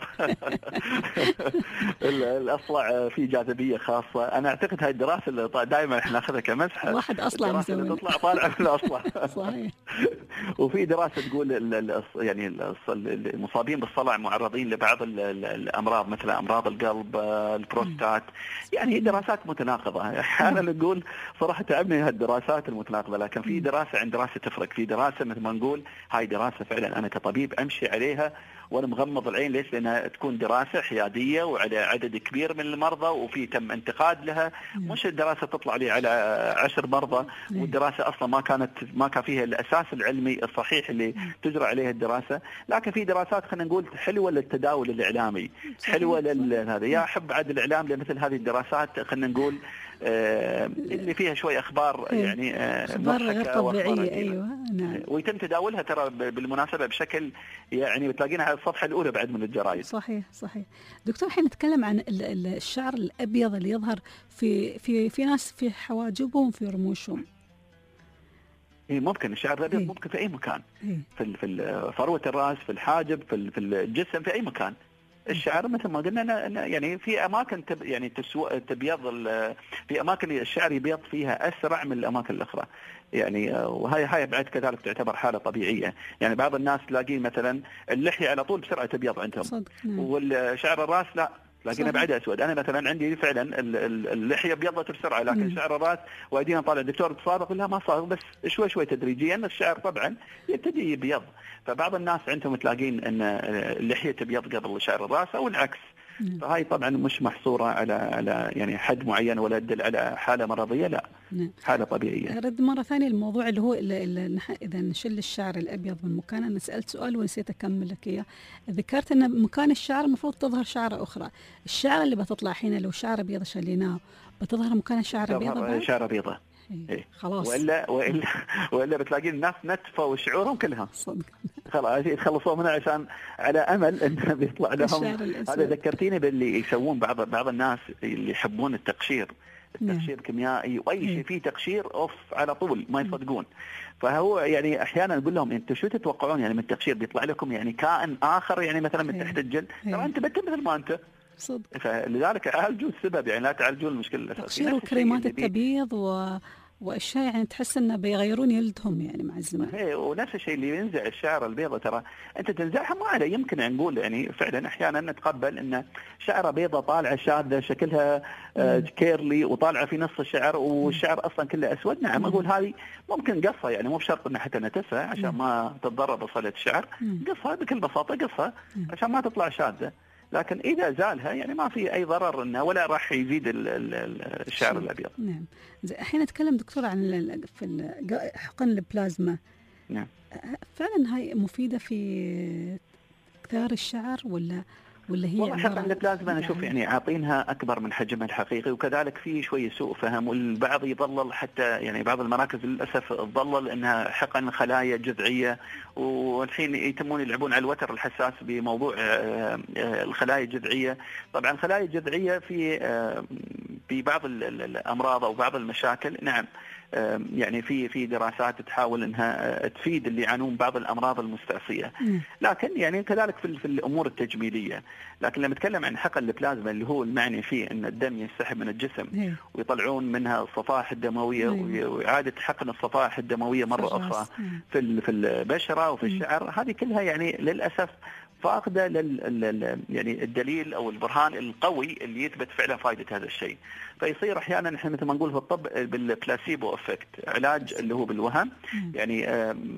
Speaker 3: الأصلع فيه جاذبية خاصة. أنا أعتقد هاي الدراسة اللي دائما إحنا ناخذها كمزحة،
Speaker 2: واحد أصلع مسوي
Speaker 3: تطلع طالعة من الأصلع.
Speaker 2: صحيح.
Speaker 3: وفي دراسة تقول يعني المصابين بالصلع معرضين لبعض الأمراض مثل أمراض القلب، البروستات. يعني دراسات متناقضة. أحيانا نقول صراحة تعبني هالدراسات المتناقضة، لكن في دراسة عند دراسة تفرق. في دراسة مثل ما نقول هاي دراسة فعلا أنا كطبيب أمشي عليها وأنا مغمض العين. ليش؟ لأنها تكون دراسة حيادية وعلى عدد كبير من المرضى وفي تم انتقاد لها. مش الدراسة تطلع لي على 10 مرضى والدراسة أصلا ما كان فيها الأساس العلمي الصحيح اللي تجرى عليه الدراسة. لكن في دراسات خلينا نقول حلوة للتداول الإعلامي، حلوة هذا. يا أحب عاد الإعلام لمثل هذه الدراسات خلينا نقول اللي فيها شوي أخبار يعني
Speaker 2: أخبار غير طبيعية. أيوة نعم.
Speaker 3: ويتم تداولها ترى بالمناسبة بشكل يعني بتلاقينها على الصفحة الأولى بعد من الجرائد.
Speaker 2: صحيح. دكتور الحين نتكلم عن الشعر الأبيض اللي يظهر في ناس في حواجبهم في رموشهم.
Speaker 3: ممكن الشعر الأبيض ممكن في أي مكان، في فروة الرأس، في الحاجب، في الجسم، في أي مكان. الشعر مثل ما قلنا يعني في اماكن يعني تبيض، في اماكن الشعر يبيض فيها اسرع من الاماكن الاخرى. يعني وهي بعد كذلك تعتبر حاله طبيعيه. يعني بعض الناس تلاقيه مثلا اللحيه على طول بسرعه تبيض عندهم، والشعر الراس لا لكن بعدها اسود. انا مثلا عندي فعلا اللحيه ابيضت بسرعه، لكن شعر الراس وايدينا طالع الدكتور تصادق لا ما صادق، بس شوي تدريجيا الشعر طبعا يبتدي يبيض. فبعض الناس عندهم تلاقين ان اللحيه تبيض قبل شعر الراس او العكس. فهاي طبعا مش محصوره على يعني حد معين ولا تدل على حاله مرضيه، لا حاله طبيعيه.
Speaker 2: رد مره ثانيه الموضوع اللي هو اذا نشل الشعر الابيض من مكانه. انا سالت سؤال ونسيت اكمل لك اياه. ذكرت ان مكان الشعر المفروض تظهر شعره اخرى. الشعر اللي بتطلع حين لو شعر ابيض شليناه بتظهر مكان الشعر ابيض.
Speaker 3: شعر ابيض
Speaker 2: إيه. خلاص.
Speaker 3: وإلا بتلاقي الناس نتفوا شعورهم كلها خلاص يتخلصوا منها عشان على امل انه بيطلع لهم. هذا ذكرتيني باللي يسوون بعض الناس اللي يحبون التقشير كيميائي واي شيء فيه تقشير اوف على طول ما يصدقون. فهو يعني احيانا نقول لهم انتم شو تتوقعون يعني من التقشير؟ بيطلع لكم يعني كائن اخر يعني مثلا من تحت الجلد. ترى انت مثل ما انت
Speaker 2: صدق.
Speaker 3: فلذلك عالجوا السبب، يعني لا تعالجون المشكله الاساسيه.
Speaker 2: تقشير وكريمات التبييض واشياء يعني تحس انه بيغيرون يلدهم يعني مع الزمان.
Speaker 3: ونفس الشيء اللي ينزع الشعر البيضة، ترى انت تنزعها ما عليه. يمكن نقول يعني فعلا احيانا نتقبل ان شعره بيضة طالعه شاذه شكلها كيرلي وطالعه في نص الشعر والشعر اصلا كله اسود. نعم اقول هذه ممكن قصه، يعني مو بشرط ان حتى نتفها عشان ما تتضرر بصله الشعر. قصها بكل بساطه، قصها عشان ما تطلع شاذه. لكن إذا زالها يعني ما في أي ضرر إنها ولا راح يزيد الشعر الأبيض.
Speaker 2: نعم. الحين نتكلم دكتور عن في حقن البلازما.
Speaker 3: نعم.
Speaker 2: فعلا هاي مفيدة في كثار الشعر ولا هي
Speaker 3: والله حقن البلازما أنا أشوف يعني عاطينها أكبر من حجمها الحقيقي، وكذلك في شوية سوء فهم، والبعض يضلل حتى يعني بعض المراكز للأسف تضلل أنها حقن خلايا جذعية، والحين يتمون يلعبون على الوتر الحساس بموضوع الخلايا الجذعية. طبعا الخلايا الجذعية في بعض الأمراض أو بعض المشاكل نعم يعني في دراسات تحاول انها تفيد اللي يعانون بعض الامراض المستعصيه، لكن يعني كذلك في الامور التجميليه. لكن لما نتكلم عن حقن البلازما اللي هو المعني فيه ان الدم ينسحب من الجسم ويطلعون منها الصفائح الدمويه واعاده حقن الصفائح الدمويه مره اخرى في البشره وفي الشعر، هذه كلها يعني للاسف فاقده يعني الدليل او البرهان القوي اللي يثبت فعلا فائده هذا الشيء. فيصير احيانا احنا مثل ما نقول في الطب بالبلاسيبو افكت، علاج اللي هو بالوهم، يعني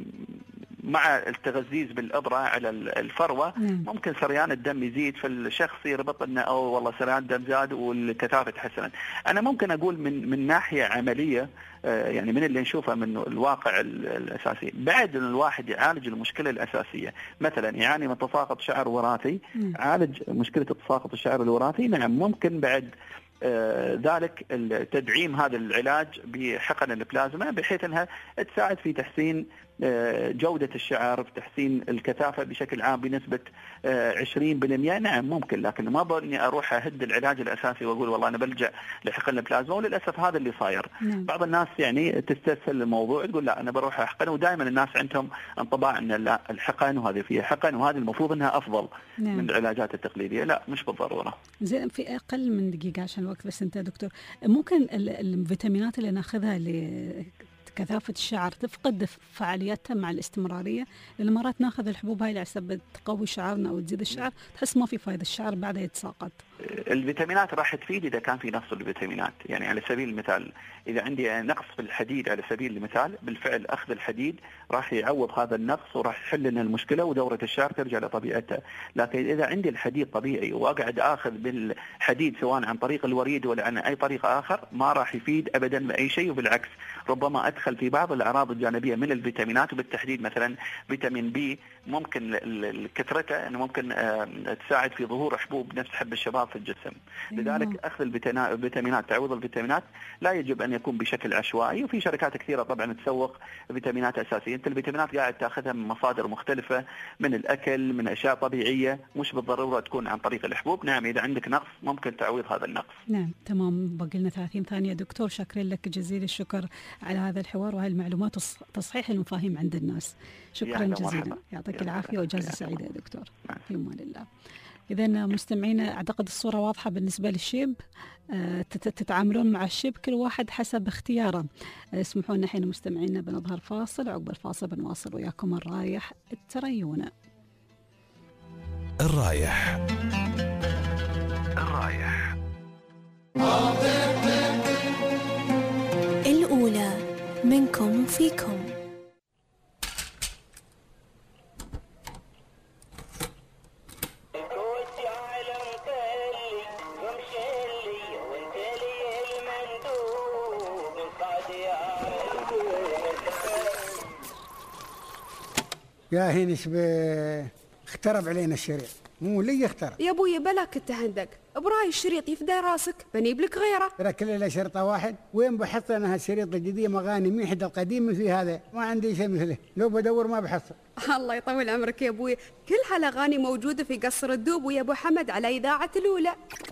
Speaker 3: مع التغذيز بالابره على الفروه ممكن سريان الدم يزيد، فالشخص يربط انه او والله سريان الدم زاد والكثافه تحسنت. انا ممكن اقول من ناحيه عمليه يعني من اللي نشوفه من الواقع الاساسي، بعد ان الواحد يعالج المشكله الاساسيه، مثلا يعاني من تساقط شعر وراثي، عالج مشكله تساقط الشعر الوراثي، نعم ممكن بعد ذلك تدعيم هذا العلاج بحقن البلازما بحيث انها تساعد في تحسين جودة الشعر، في تحسين الكثافة بشكل عام بنسبة 20%. نعم ممكن، لكن ما بني أروح أهد العلاج الأساسي وأقول والله أنا بلجأ لحقن البلازما، وللأسف هذا اللي صاير. بعض الناس يعني تستسهل الموضوع تقول لا أنا بروح أحقن، ودائما الناس عندهم انطباع أن لا الحقن وهذه فيها حقن وهذه المفروض أنها أفضل من العلاجات التقليدية. لا مش بالضرورة.
Speaker 2: زين في أقل من دقيقة عشان الوقت بس أنت دكتور، ممكن الفيتامينات اللي ناخذها كثافة الشعر تفقد فعاليتها مع الاستمرارية؟ لأن مرات ناخذ الحبوب هاي لعسب تقوي شعرنا أو تزيد الشعر، تحس ما في فايدة، الشعر بعدها يتساقط.
Speaker 3: الفيتامينات راح تفيد إذا كان في نقص الفيتامينات. يعني على سبيل المثال إذا عندي نقص في الحديد على سبيل المثال، بالفعل أخذ الحديد راح يعوض هذا النقص وراح يحل لنا المشكلة ودورة الشعر ترجع لطبيعتها. لكن إذا عندي الحديد طبيعي وأقعد آخذ بالحديد سواء عن طريق الوريد ولا عن أي طريقة آخر، ما راح يفيد أبدا بأي شيء، وبالعكس ربما أدخل في بعض الأعراض الجانبية من الفيتامينات، وبالتحديد مثلا فيتامين بي ممكن كثرته أنه ممكن تساعد في ظهور حبوب نفس حب الشباب في الجسم. لذلك أخذ الفيتامينات، تعويض الفيتامينات لا يجب أن يكون بشكل عشوائي، وفي شركات كثيرة طبعا تسوق فيتامينات أساسية. أنت الفيتامينات قاعد تأخذها من مصادر مختلفة، من الأكل، من أشياء طبيعية، مش بالضرورة تكون عن طريق الحبوب. نعم إذا عندك نقص ممكن تعويض هذا النقص.
Speaker 2: نعم تمام. باقي لنا 30 ثانية دكتور، شاكرين لك جزيل الشكر على هذا الحوار وهي المعلومات وتصحيح المفاهيم عند الناس. شكرا جزيلا، يعطيك العافية وإجازة سعيدة يا دكتور. في أمان الله. إذا مستمعينا أعتقد الصورة واضحة بالنسبة للشيب، تتعاملون مع الشيب كل واحد حسب اختياره. اسمحوا لنا حين مستمعينا بنظهر فاصل، عقب الفاصل بنواصل وياكم الرايح التريونة.
Speaker 1: الرايح
Speaker 19: الأولى منكم وفيكم.
Speaker 11: يا هينش اخترب علينا الشريط، مو لي اخترب
Speaker 7: يا ابوي، بلاك التهندق براي الشريط يفدى راسك، بنيب لك غيره.
Speaker 11: ترى كل له شرطه واحد، وين بحصل انا هالشريط الجديد مغاني ميحد القديم في هذا، ما عندي شيء مثله، لو بدور ما بحصل.
Speaker 7: الله يطول عمرك يا ابوي، كل هالاغاني موجوده في قصر الدوب ويا ابو حمد على اذاعه الاولى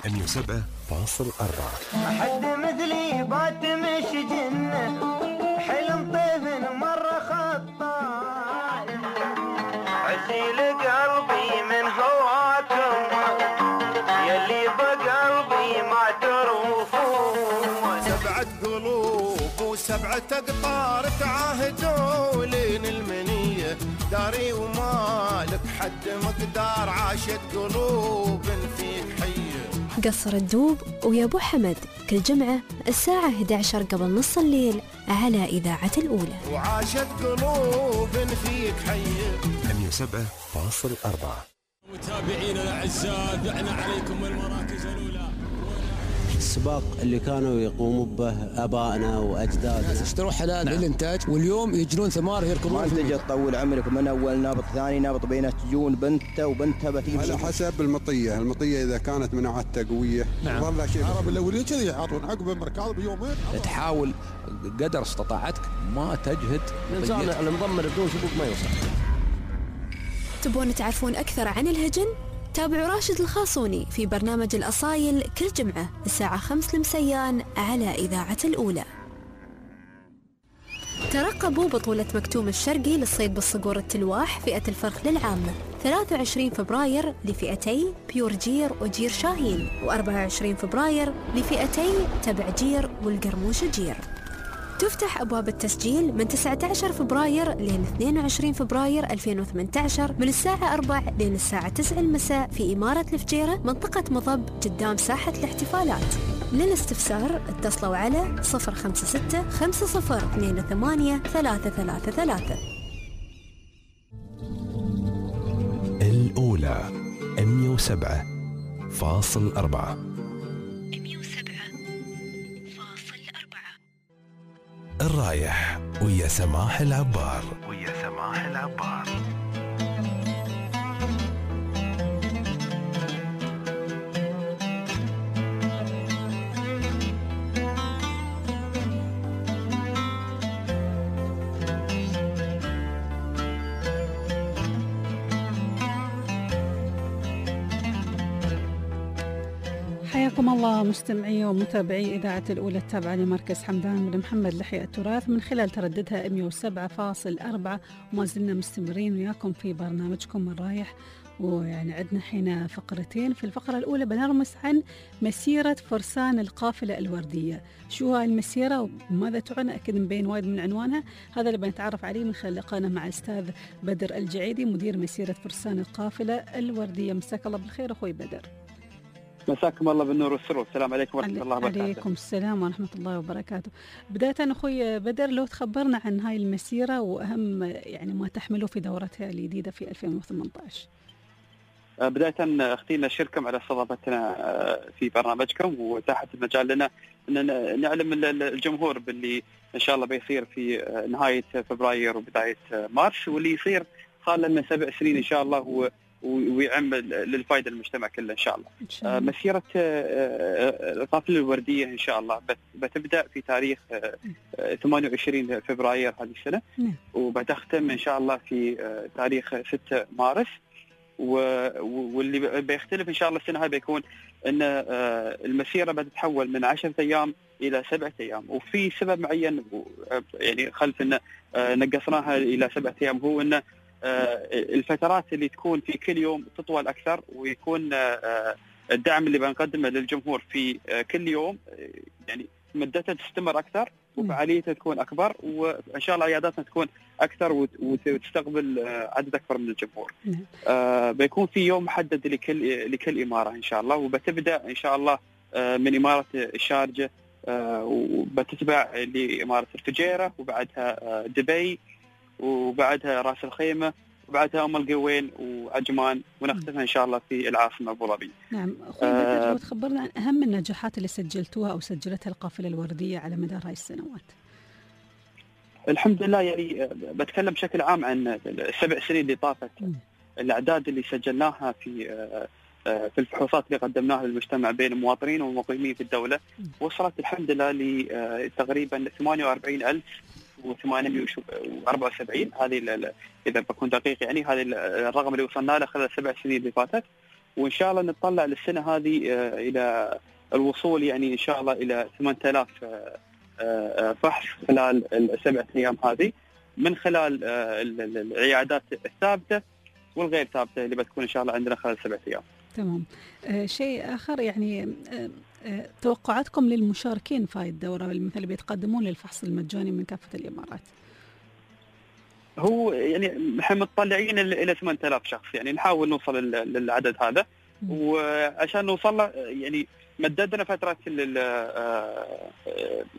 Speaker 1: 107.4.
Speaker 5: حد مثلي بات مش جنه، حلم طيف مره خطان، عسيل قلبي من هواكم يلي بقلبي ما تروفون.
Speaker 22: 7 قلوب و7 أقطار تعاهدوا لين المنية، داري ومالك حد مقدار، عاشت قلوب فيك حية.
Speaker 19: قصر الدوب ويا ابو حمد كل جمعة الساعة 11 قبل نص الليل على إذاعة الأولى.
Speaker 22: وعاشت قلوب فيك حية.
Speaker 1: 107.4.
Speaker 12: متابعينا الاعزاء دعنا عليكم المراكز الاولى.
Speaker 13: السباق اللي كانوا يقوموا به ابائنا واجدادنا،
Speaker 16: الناس اشتروا حلال للانتاج واليوم يجنون ثمار يركضون.
Speaker 17: ما تجي تطول عمرك من اول نابط ثاني نابط بينه تجون بنته وبنتها بتجي
Speaker 18: على حسب المطيه اذا كانت مناعتها قويه.
Speaker 16: نعم.
Speaker 18: والله شيء
Speaker 21: العرب الاولين كذي يعطون عقب المركض بيومين.
Speaker 16: تحاول قدر استطاعتك ما تجهد.
Speaker 13: الانسان المضمر بدون سبوق ما يوصل.
Speaker 19: تبون تعرفون أكثر عن الهجن؟ تابعوا راشد الخاصوني في برنامج الأصايل كل جمعة الساعة 5 المسيان على إذاعة الأولى. ترقبوا بطولة مكتوم الشرقي للصيد بالصقور التلواح فئة الفرخ للعامة 23 فبراير لفئتي بيور جير وجير شاهين، و24 فبراير لفئتي تبع جير والقرموش جير. تفتح أبواب التسجيل من 19 فبراير لين 22 فبراير 2018 من الساعة 4 لين الساعة 9 المساء في إمارة الفجيرة منطقة مضب قدام ساحة الاحتفالات. للاستفسار اتصلوا على 056 5028 333.
Speaker 1: الأولى 107.4. الرايح ويا سماح العبار.
Speaker 2: حياكم الله مستمعي ومتابعي إذاعة الأولى التابعة لمركز حمدان بن محمد لحياء التراث من خلال ترددها 107.4، وما زلنا مستمرين وياكم في برنامجكم الرايح. ويعني عندنا حين فقرتين. في الفقرة الأولى بنرمس عن مسيرة فرسان القافلة الوردية. شو هاي المسيرة وماذا تعنى؟ أكيد مبين وايد من عنوانها. هذا اللي بنتعرف عليه من خلال لقانا مع الأستاذ بدر الجعيدي مدير مسيرة فرسان القافلة الوردية. مساك الله بالخير أخوي بدر.
Speaker 27: مساكم الله بالنور والسرور. السلام عليكم ورحمة الله وبركاته.
Speaker 2: عليكم السلام ورحمة الله وبركاته. بداية أخوي بدر لو تخبرنا عن هاي المسيرة وأهم يعني ما تحمله في دورتها الجديدة في 2018.
Speaker 27: بداية أختينا شكركم على استضافتنا في برنامجكم وتاحت المجال لنا أن نعلم الجمهور باللي إن شاء الله بيصير في نهاية فبراير وبداية مارس، واللي يصير خلال من 7 سنين إن شاء الله ويعم للفائدة المجتمع كله إن شاء الله. مسيرة القافلة الوردية إن شاء الله بتبدأ في تاريخ 28 فبراير هذه السنة، وبتختم إن شاء الله في تاريخ 6 مارس. واللي بيختلف إن شاء الله السنة هاي بيكون أن المسيرة بتتحول من 10 أيام إلى 7 أيام، وفي سبب معين يعني خلف أن نقصناها إلى 7 أيام، هو أن الفترات اللي تكون في كل يوم تطول أكثر، ويكون الدعم اللي بنقدمه للجمهور في كل يوم يعني مدتها تستمر أكثر وفعاليتها تكون أكبر، وإن شاء الله عياداتنا تكون أكثر وتستقبل عدد أكبر من الجمهور. بيكون في يوم محدد لكل إمارة إن شاء الله، وبتبدأ إن شاء الله من إمارة الشارجة، وبتتبع لإمارة الفجيرة، وبعدها دبي، وبعدها راس الخيمة، وبعدها أم القوين وعجمان، ونختمها إن شاء الله في العاصمة أبو ظبي.
Speaker 2: نعم أخوي بدر لو تخبرنا عن أهم النجاحات اللي سجلتوها أو سجلتها القافلة الوردية على مدار هاي السنوات.
Speaker 27: الحمد لله يعني بتكلم بشكل عام عن ال7 سنين اللي طافت. الأعداد اللي سجلناها في الفحوصات اللي قدمناها للمجتمع بين المواطنين والمقيمين في الدولة وصلت الحمد لله لتقريبا 48,874. هذه إذا بكون دقيق يعني هذه الرقم اللي وصلنا له خلال 7 سنين اللي فاتت، وإن شاء الله نتطلع للسنة هذه إلى الوصول يعني إن شاء الله إلى 8,000 فحص خلال ال7 أيام هذه، من خلال العيادات الثابتة والغير ثابتة اللي بتكون إن شاء الله عندنا خلال 7 أيام.
Speaker 2: تمام. شيء آخر يعني توقعاتكم للمشاركين في هذه الدورة مثل اللي بيتقدمون للفحص المجاني من كافة الإمارات؟
Speaker 27: هو يعني احنا متطلعين إلى 8,000 شخص، يعني نحاول نوصل للعدد هذا، وعشان نوصل له يعني مددنا فترة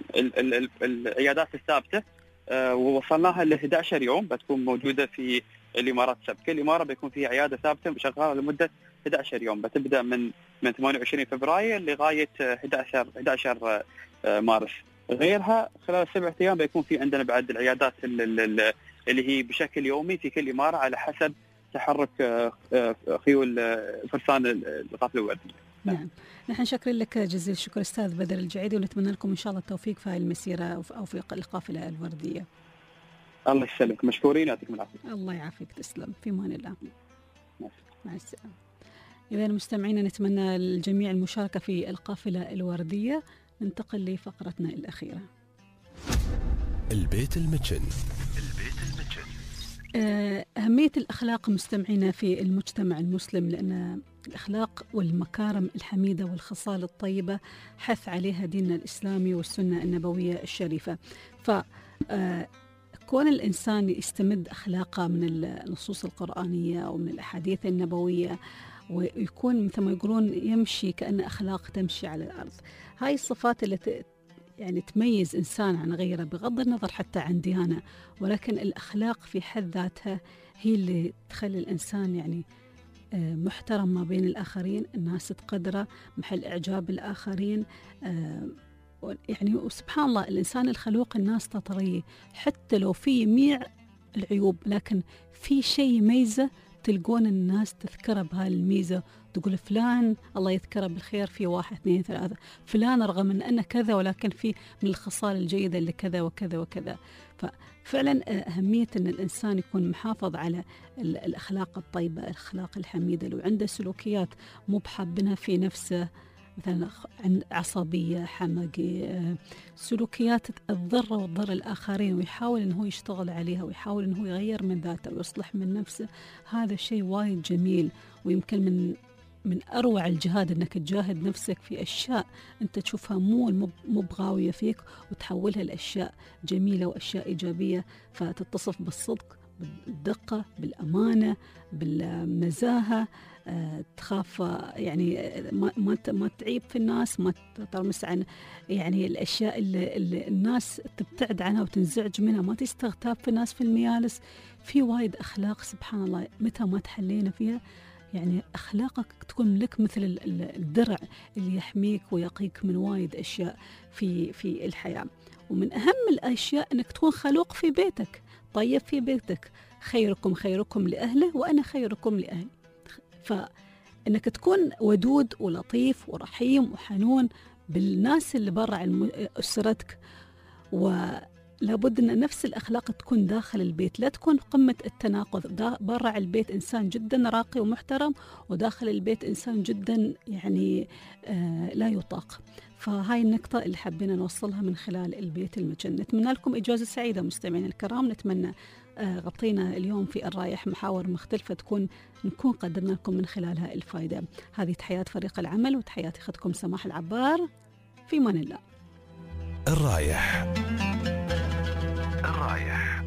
Speaker 27: العيادات الثابتة ووصلناها ل 11 يوم، بتكون موجودة في الامارات السبت. كل اماره بيكون فيها عياده ثابته شغاله لمده 11 يوم، بتبدا من 28 فبراير لغايه 11 مارس. غيرها خلال 7 أيام بيكون في عندنا بعد العيادات اللي هي بشكل يومي في كل اماره على حسب تحرك خيول فرسان القافله الورديه.
Speaker 2: نعم، نحن شاكرين لك جزيل الشكر أستاذ بدر الجعيدي، ونتمنى لكم إن شاء الله التوفيق في هذه المسيرة أو في القافلة الوردية.
Speaker 27: الله يسلمك، مشكورين، يعطيكم العافية.
Speaker 2: الله يعافيك، تسلم، في أمان الله. مع السلامة. إذا مستمعينا نتمنى للجميع المشاركة في القافلة الوردية. ننتقل لفقرتنا الأخيرة.
Speaker 1: البيت المتشن.
Speaker 2: أهمية الأخلاق مستمعينا في المجتمع المسلم، لأن الأخلاق والمكارم الحميدة والخصال الطيبة حث عليها ديننا الإسلامي والسنة النبوية الشريفة. فكون الإنسان يستمد أخلاقه من النصوص القرآنية أو من الأحاديث النبوية، ويكون مثل ما يقولون يمشي كأن أخلاق تمشي على الأرض. هاي الصفات اللي يعني تميز إنسان عن غيره بغض النظر حتى عن ديانة، ولكن الأخلاق في حد ذاتها هي اللي تخلي الإنسان يعني محترم ما بين الآخرين، الناس تقدره، محل إعجاب الآخرين. يعني وسبحان الله الإنسان الخلوق الناس تطريه، حتى لو في ميع العيوب لكن في شيء يميزه تلقون الناس تذكره بهاي الميزة، تقول فلان الله يذكره بالخير في 1 2 3، فلان رغم من أنه كذا ولكن في من الخصال الجيدة اللي كذا وكذا وكذا. ففعلا أهمية أن الإنسان يكون محافظ على الأخلاق الطيبة، الأخلاق الحميدة. لو عنده سلوكيات مو بحابنها في نفسه، مثلا عصبية، حمقي، سلوكيات تضر وتضر الآخرين، ويحاول أنه يشتغل عليها ويحاول أنه يغير من ذاته ويصلح من نفسه، هذا شيء وايد جميل. ويمكن من أروع الجهاد أنك تجاهد نفسك في أشياء أنت تشوفها مو بغاوية فيك، وتحولها لأشياء جميلة وأشياء إيجابية. فتتصف بالصدق، بالدقة، بالأمانة، بالنزاهة، تخاف يعني ما تعيب في الناس، ما ترمس عن يعني الأشياء اللي الناس تبتعد عنها وتنزعج منها، ما تستغتاب في الناس في الميالس. في وايد أخلاق سبحان الله متى ما تحلينا فيها يعني أخلاقك تكون لك مثل الدرع اللي يحميك ويقيك من وايد أشياء في الحياة. ومن أهم الأشياء أنك تكون خلوق في بيتك، طيب في بيتك، خيركم لأهله وأنا خيركم لأهلي. فإنك تكون ودود ولطيف ورحيم وحنون بالناس اللي برا أسرتك، ولابد أن نفس الأخلاق تكون داخل البيت، لا تكون قمة التناقض. برا البيت إنسان جدا راقي ومحترم، وداخل البيت إنسان جدا يعني لا يطاق. فهاي النقطة اللي حبينا نوصلها من خلال البيت المتشن. نتمنى لكم إجازة سعيدة مستمعين الكرام. نتمنى غطينا اليوم في الرايح محاور مختلفة نكون قدمنا لكم من خلالها الفائدة. هذه تحيات فريق العمل وتحياتي أختكم سماح العبار، في أمان الله.
Speaker 1: الرايح.